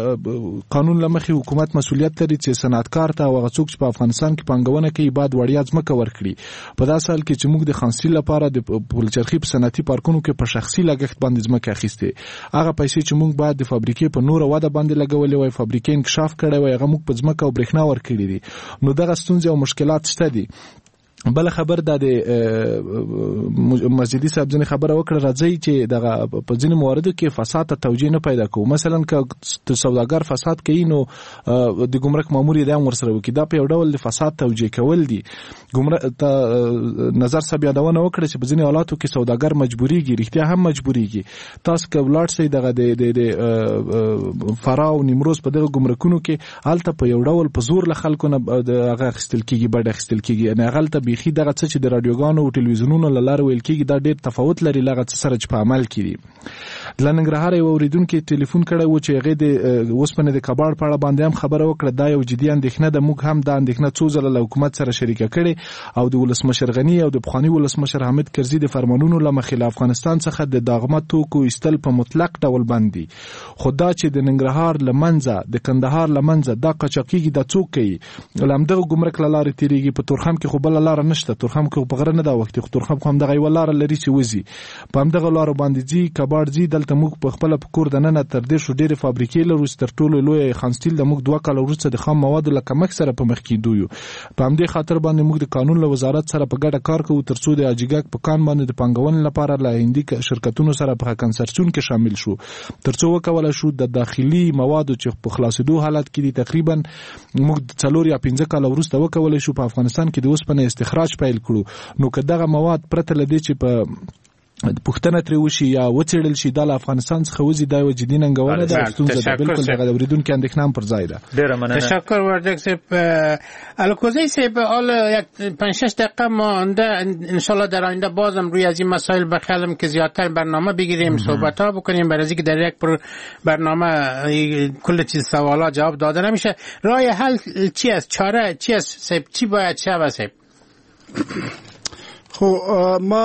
قانون له مخې حکومت مسؤلیت لري چې صنعتکار ته او هغه څوک چې په افغانستان کې پانګونه کوي باید وړیا ځمکه ورکړي. په داسې حال کې چې موږ د خانستیل لپاره د پلچرخي په صنعتي پارکونو کې په شخصي لګښت باندې ځمکه اخیستې، هغه پیسې چې موږ باید د فابریکې په نوره وده باندې لګولې وای، فابریکې انکشاف کړی وای، هغه موږ په ځمکه او برېښنا ورکړي دي. نو دغه ستونزې او مشکلات شته دي. بل خبر د مسجدي صاحب ځنه خبره وکړه راځي چې دغه په ځینې مواردو کې فساد ته توجیه نه پیدا کوو. مثلا که سوداګر فساد کوي نو د ګمرک مامور یې هم ورسره وکړي. دا په یو ډول د فساد توجیه کول دي. ګمرک ته نظر صاحب یادونه وکړه چې په ځینې حالاتو کې سوداګر مجبوریږي، رښتیا هم مجبوریږي. تاسو که ولاړ شئ دغه د فراه او نیمروز په دغه ګمرکونو کې هلته په یو ډول په زور له خلکو نه هغه اخیستل کېږي، بډ اخیستل کېږي. یعنې هغلته بیخي دغه څه چې د رادیوګانو او ټلویزیونونو له لارې ویل کېږي دا ډېر تفاوت لري له هغه څه سره چې په عمل کې دي. له ننګرهار یو اورېدونکي ټلیفون کړی و چې هغې د اوسپنې د کباړ په اړه باندې هم خبره وکړه. دا یو جدي اندېښنه ده. موږ هم دا اندېښنه څو ځله له حکومت سره شریکه کړې او د ولسمشر غني او د پخواني ولسمشر حامد کرزي د فرمانونو له مخې له افغانستان څخه د داغمه توکو ایستل په مطلق ډول بند دي. خو دا چې د ننګرهار له منځه د کندهار له منځه دا قاچاقېږي دا څوک کوي؟ له همدغه ګمرک له لارې تېرېږي. په تورخم کې خو بله لاره نشته. تورخم کې په غره نه دا وختي، خو تورخم خو همدغه یوه لاره لري چې وځي. په همدغه لارو باندې ځي، کباړ ځي. دلته موږ په خپله په کور دننه تر دېرشو ډېرې فابریکې لرو چې تر ټولو لویه خانستیل د موږ 2 کاله وروسته د خام موادو له کمښت سره په مخ کېدو یو. په همدې خاطر باندې موږ د قانون له وزارت سره په ګډه کار کوو تر څو د اجیګک په کان باندې د پانګونې لپاره له هندي شرکتونو سره په کنسرسیون کې شامل شو، تر څو وکولای شو د داخلي موادو چې په خلاصېدو حالت کې دي تقریبا موږ 4 یا 5 کاله وروسته وکولای شو په افغانستان کې د اوسپنې استخراج پیل کړو. نو که دغه مواد پرته له دې چې په پوښتنه ترې وشي یا وڅېړل شي دا له افغانستان څخه وځي، دا یوه جدي ننګونه ده. ستونزه ده بالکل دغه د اورېدونکي اندېښنه هم پر ځای ده. ډېره مننه. تشکر وردک صاحب. الکوزی صاحب حالا یک 5-6 دقیقه مانده انشالله در آینده بازم روی از این مسائل بخیالم که زیادتر برنامه بگیریم، صحبت ها بکنیم، برای اینکه در یک برنامه کل چیز سوالات جواب داده نمیشه. راه حل چی است؟ چاره چی است صاحب؟ چی باید شود صاحب؟ خو ما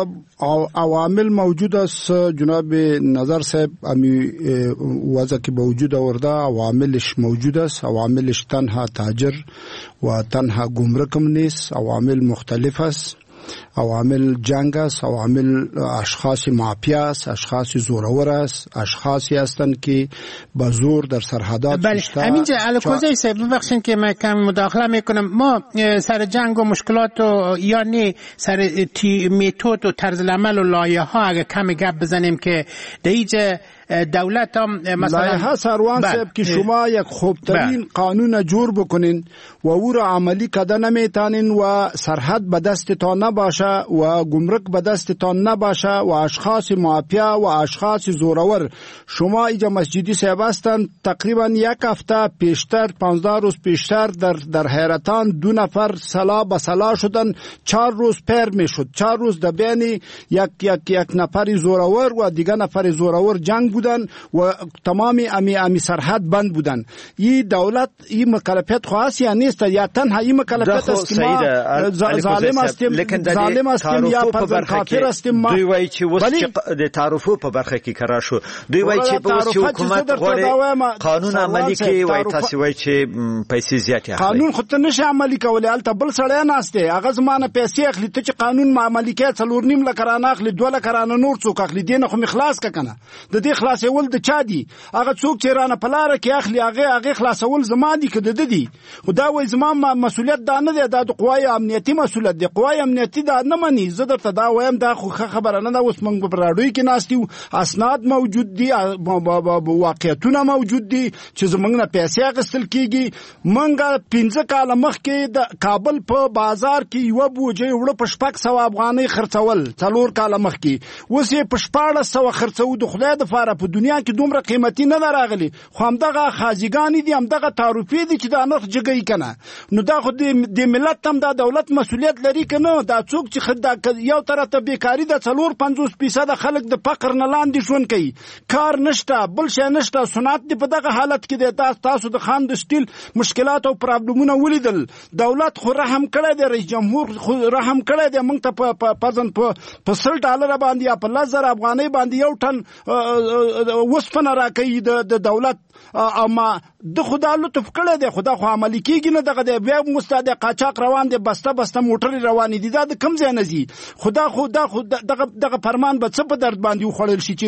عوامل موجود است جناب نظر صاحب، امی وضع که موجود آورده عواملش موجود است. عواملش تنها تاجر و تنها گمرکم نیست، عوامل مختلف است. عوامل جنگ است، عوامل اشخاص مافیا است، اشخاص زورور است، اشخاصی هستند که با زور در سرحدات بیشتر. همینجا الکوزی صاحب ببخشید که من کم مداخله میکنم. ما سر جنگ و مشکلات و یعنی سر میتود و طرز العمل و لایحه ها اگه کمی گپ بزنیم که دیگه دولت هم مثلا لایحه سروان صاحب که شما یک خوبترین قانون جور بکنین و او را عملی کده نمیتانین و سرحد به دستتان نباشه و گمرک به دستتان نباشه و اشخاص مافیا و اشخاص زورور، شما اینجا مسجدی صاحب هستن تقریبا 1 هفته پیشتر 15 روز پیشتر در حیرتان 2 نفر سلا به سلا شدن، 4 روز پیر میشد. 4 روز در بین یک نفر زورور و دیگه نفر زورور جنگ بودن و تمامی امی سرحد بند بودن. این دولت این مکلفیت خاص یا نیست یا تنها این مکلفیت است که ما ظالم هستیم یا پر کافر هستیم. دوی وایي چې اوس چې د تعرفو په برخه کې قرار شو، دوی وایي چې اوس چې حکومت غواړي قانون عملي کوي، وایي تاسو وایي چې پیسې زیاتې اخلي. قانون خو ته نشي عملي کولای، البته بل سړی ناشته هغه زمانه پیسې اخلي، ته چې قانون عملي کوي 4.5 لک رانه اخلي، 2 لک رانه نور څوک اخلي، دینه خو مخلاص کنه. د دې خلاصول د چا دي؟ هغه څوک چې رانه پلاره کې اخلي هغه خلاصول زما دي که د دي. خدا وایي زما مسؤلیت دا نه دی، دا د قوای امنیتي مسؤلیت دی. قوای امنیتي دا نه مني. زه درته دا وایم دا خو خبره نه ده. اوس موږ په راډیو کې ناستیو، اسناد موجود دي، واقعیتونه موجود دي چې زموږ نه پیسې اخیستل کیږي. موږ 15 کاله مخکې د کابل په بازار کې یو بوجه وړه په 600 افغانۍ خرڅول، 4 کاله مخکې. اوس یې په 1400 خرڅو. د خدای د فاره په دنیا کې دومره قیمتي نه راغلي، خو همدغه خازیګان دي، همدغه تعرفې دي چې دا نرخ جګی کنه. نو دا خو د ملت هم دا دولت مسؤلیت لري کنه. دا څوک چې یو طرف ته بیکاری د 4-50% خلک د فقر نه لاندې ژوند کوي، کار نشته، بل شی نشته، صنعت دی په دغه حالت کې دی. تاسو د خان د سټیل مشکلات او پرابلمونه ولیدل. دولت خو رحم کړی دی، رئیس جمهور خو رحم کړی دی. موږ ته په $100 باندې یا په 10,000 افغانۍ باندې یو ټن وسپنه راکوي د دولت. اما د خدا لطف کړه د خدا خو عملی کیږي نه دغه د بیا مستعد قاچاق روان دي بسته موټر روان دي دا د کم ځای نه زی خدا دغه فرمان به څه په درد باندې وخړل شي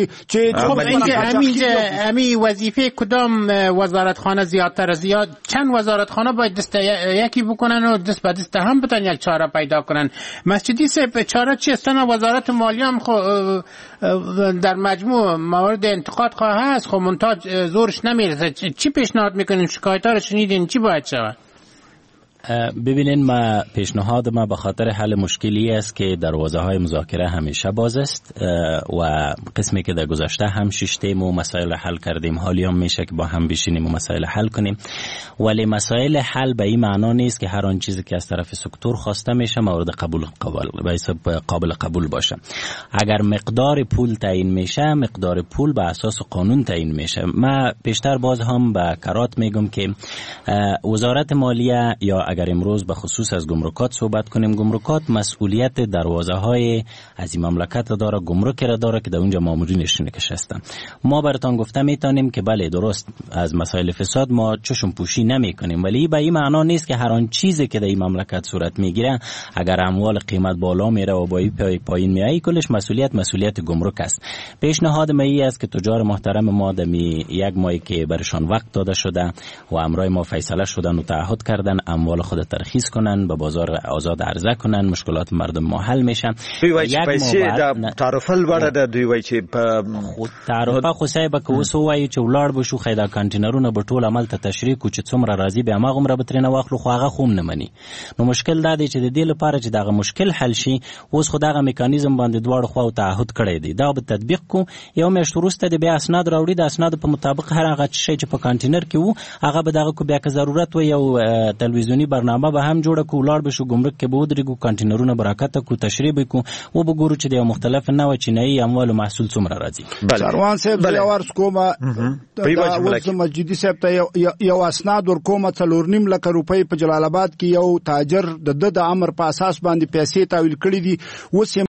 چې امی وظیفه کدام وزارتخانه زیاد چند وزارتخانه باید دست یکی بکنن و دست به دست هم بتن یک چاره پیدا کنن. مسجدی سه چاره چی است؟ وزارت مالیه هم در مجموع موارد انتقاد هست، خب منتها زورش نمیرسه. چی پیشنهاد میکنین؟ شکایت‌ها رو شنیدین، چی باید شود؟ ببینین، ما پیشنهاد ما به خاطر حل مشکلی است که دروازه های مذاکره همیشه باز است و قسمی که در گذشته هم شیشتیم و مسائل حل کردیم، حالی هم میشه که با هم بشینیم و مسائل حل کنیم. ولی مسائل حل به این معنا نیست که هر آن چیزی که از طرف سکتور خواسته میشه مورد قابل قبول باشه. اگر مقدار پول تعیین میشه، مقدار پول به اساس قانون تعیین میشه. ما پیشتر باز هم به کرات میگم که وزارت مالیه یا اگر امروز به خصوص از گمرکات صحبت کنیم، گمرکات مسئولیت دروازه های از این مملکت داره، گمرک را داره که در اونجا مامورینش نشستن. ما براتون گفته میتونیم که بله درست از مسائل فساد ما چشم پوشی نمی کنیم، ولی به این معنا نیست که هر آن چیزی که در این مملکت صورت میگیره اگر اموال قیمت بالا میره و با پایین میای کلش مسئولیت گمرک است. پیشنهاد ما است که تجار محترم ما در یک ماهی که برشان وقت داده شده و امرای ما فیصله شدن و تعهد کردن اموال خود ترخیص کنن، به بازار آزاد عرضه کنن، مشکلات مردم ما حل میشه. دوی وای چې پیسې د تعرفل وړه د دوی وای چې په تعرفه خو صاحب که وسو وای چې ولاړ بشو خیدا کانټینرونه به ټول عمل ته تشریح کو چې څومره راضي به ما غمره بترنه واخلو خو هغه خوم نه مني. نو مشکل دا دی چې د دې لپاره چې دغه مشکل حل شي اوس خو دغه میکانیزم باندې دواړو خو تعهد کړی دی، دا به تطبیق کو. یو میاشت وروسته د بیا اسناد راوړي، د اسناد په مطابق هر هغه شی چې په کانټینر کې وو هغه به دغه کو بیا که ضرورت و یو تلویزیونی برنامه به هم جوړه کو، لاړ بشو گمرک کې به ودرېږو، کانټینرونه برکت کو، تشریح وکړو او به ګورو چې د مختلف نوع چینایي اموالو محصول څومره راځي. سروان صاحب د یوارس کومه د مسجدي صاحب ته یو اسناد ورکومه 4.5 لک روپۍ په جلال آباد کې یو تاجر د امر په اساس باندې پیسې تحویل کړې دي. اوس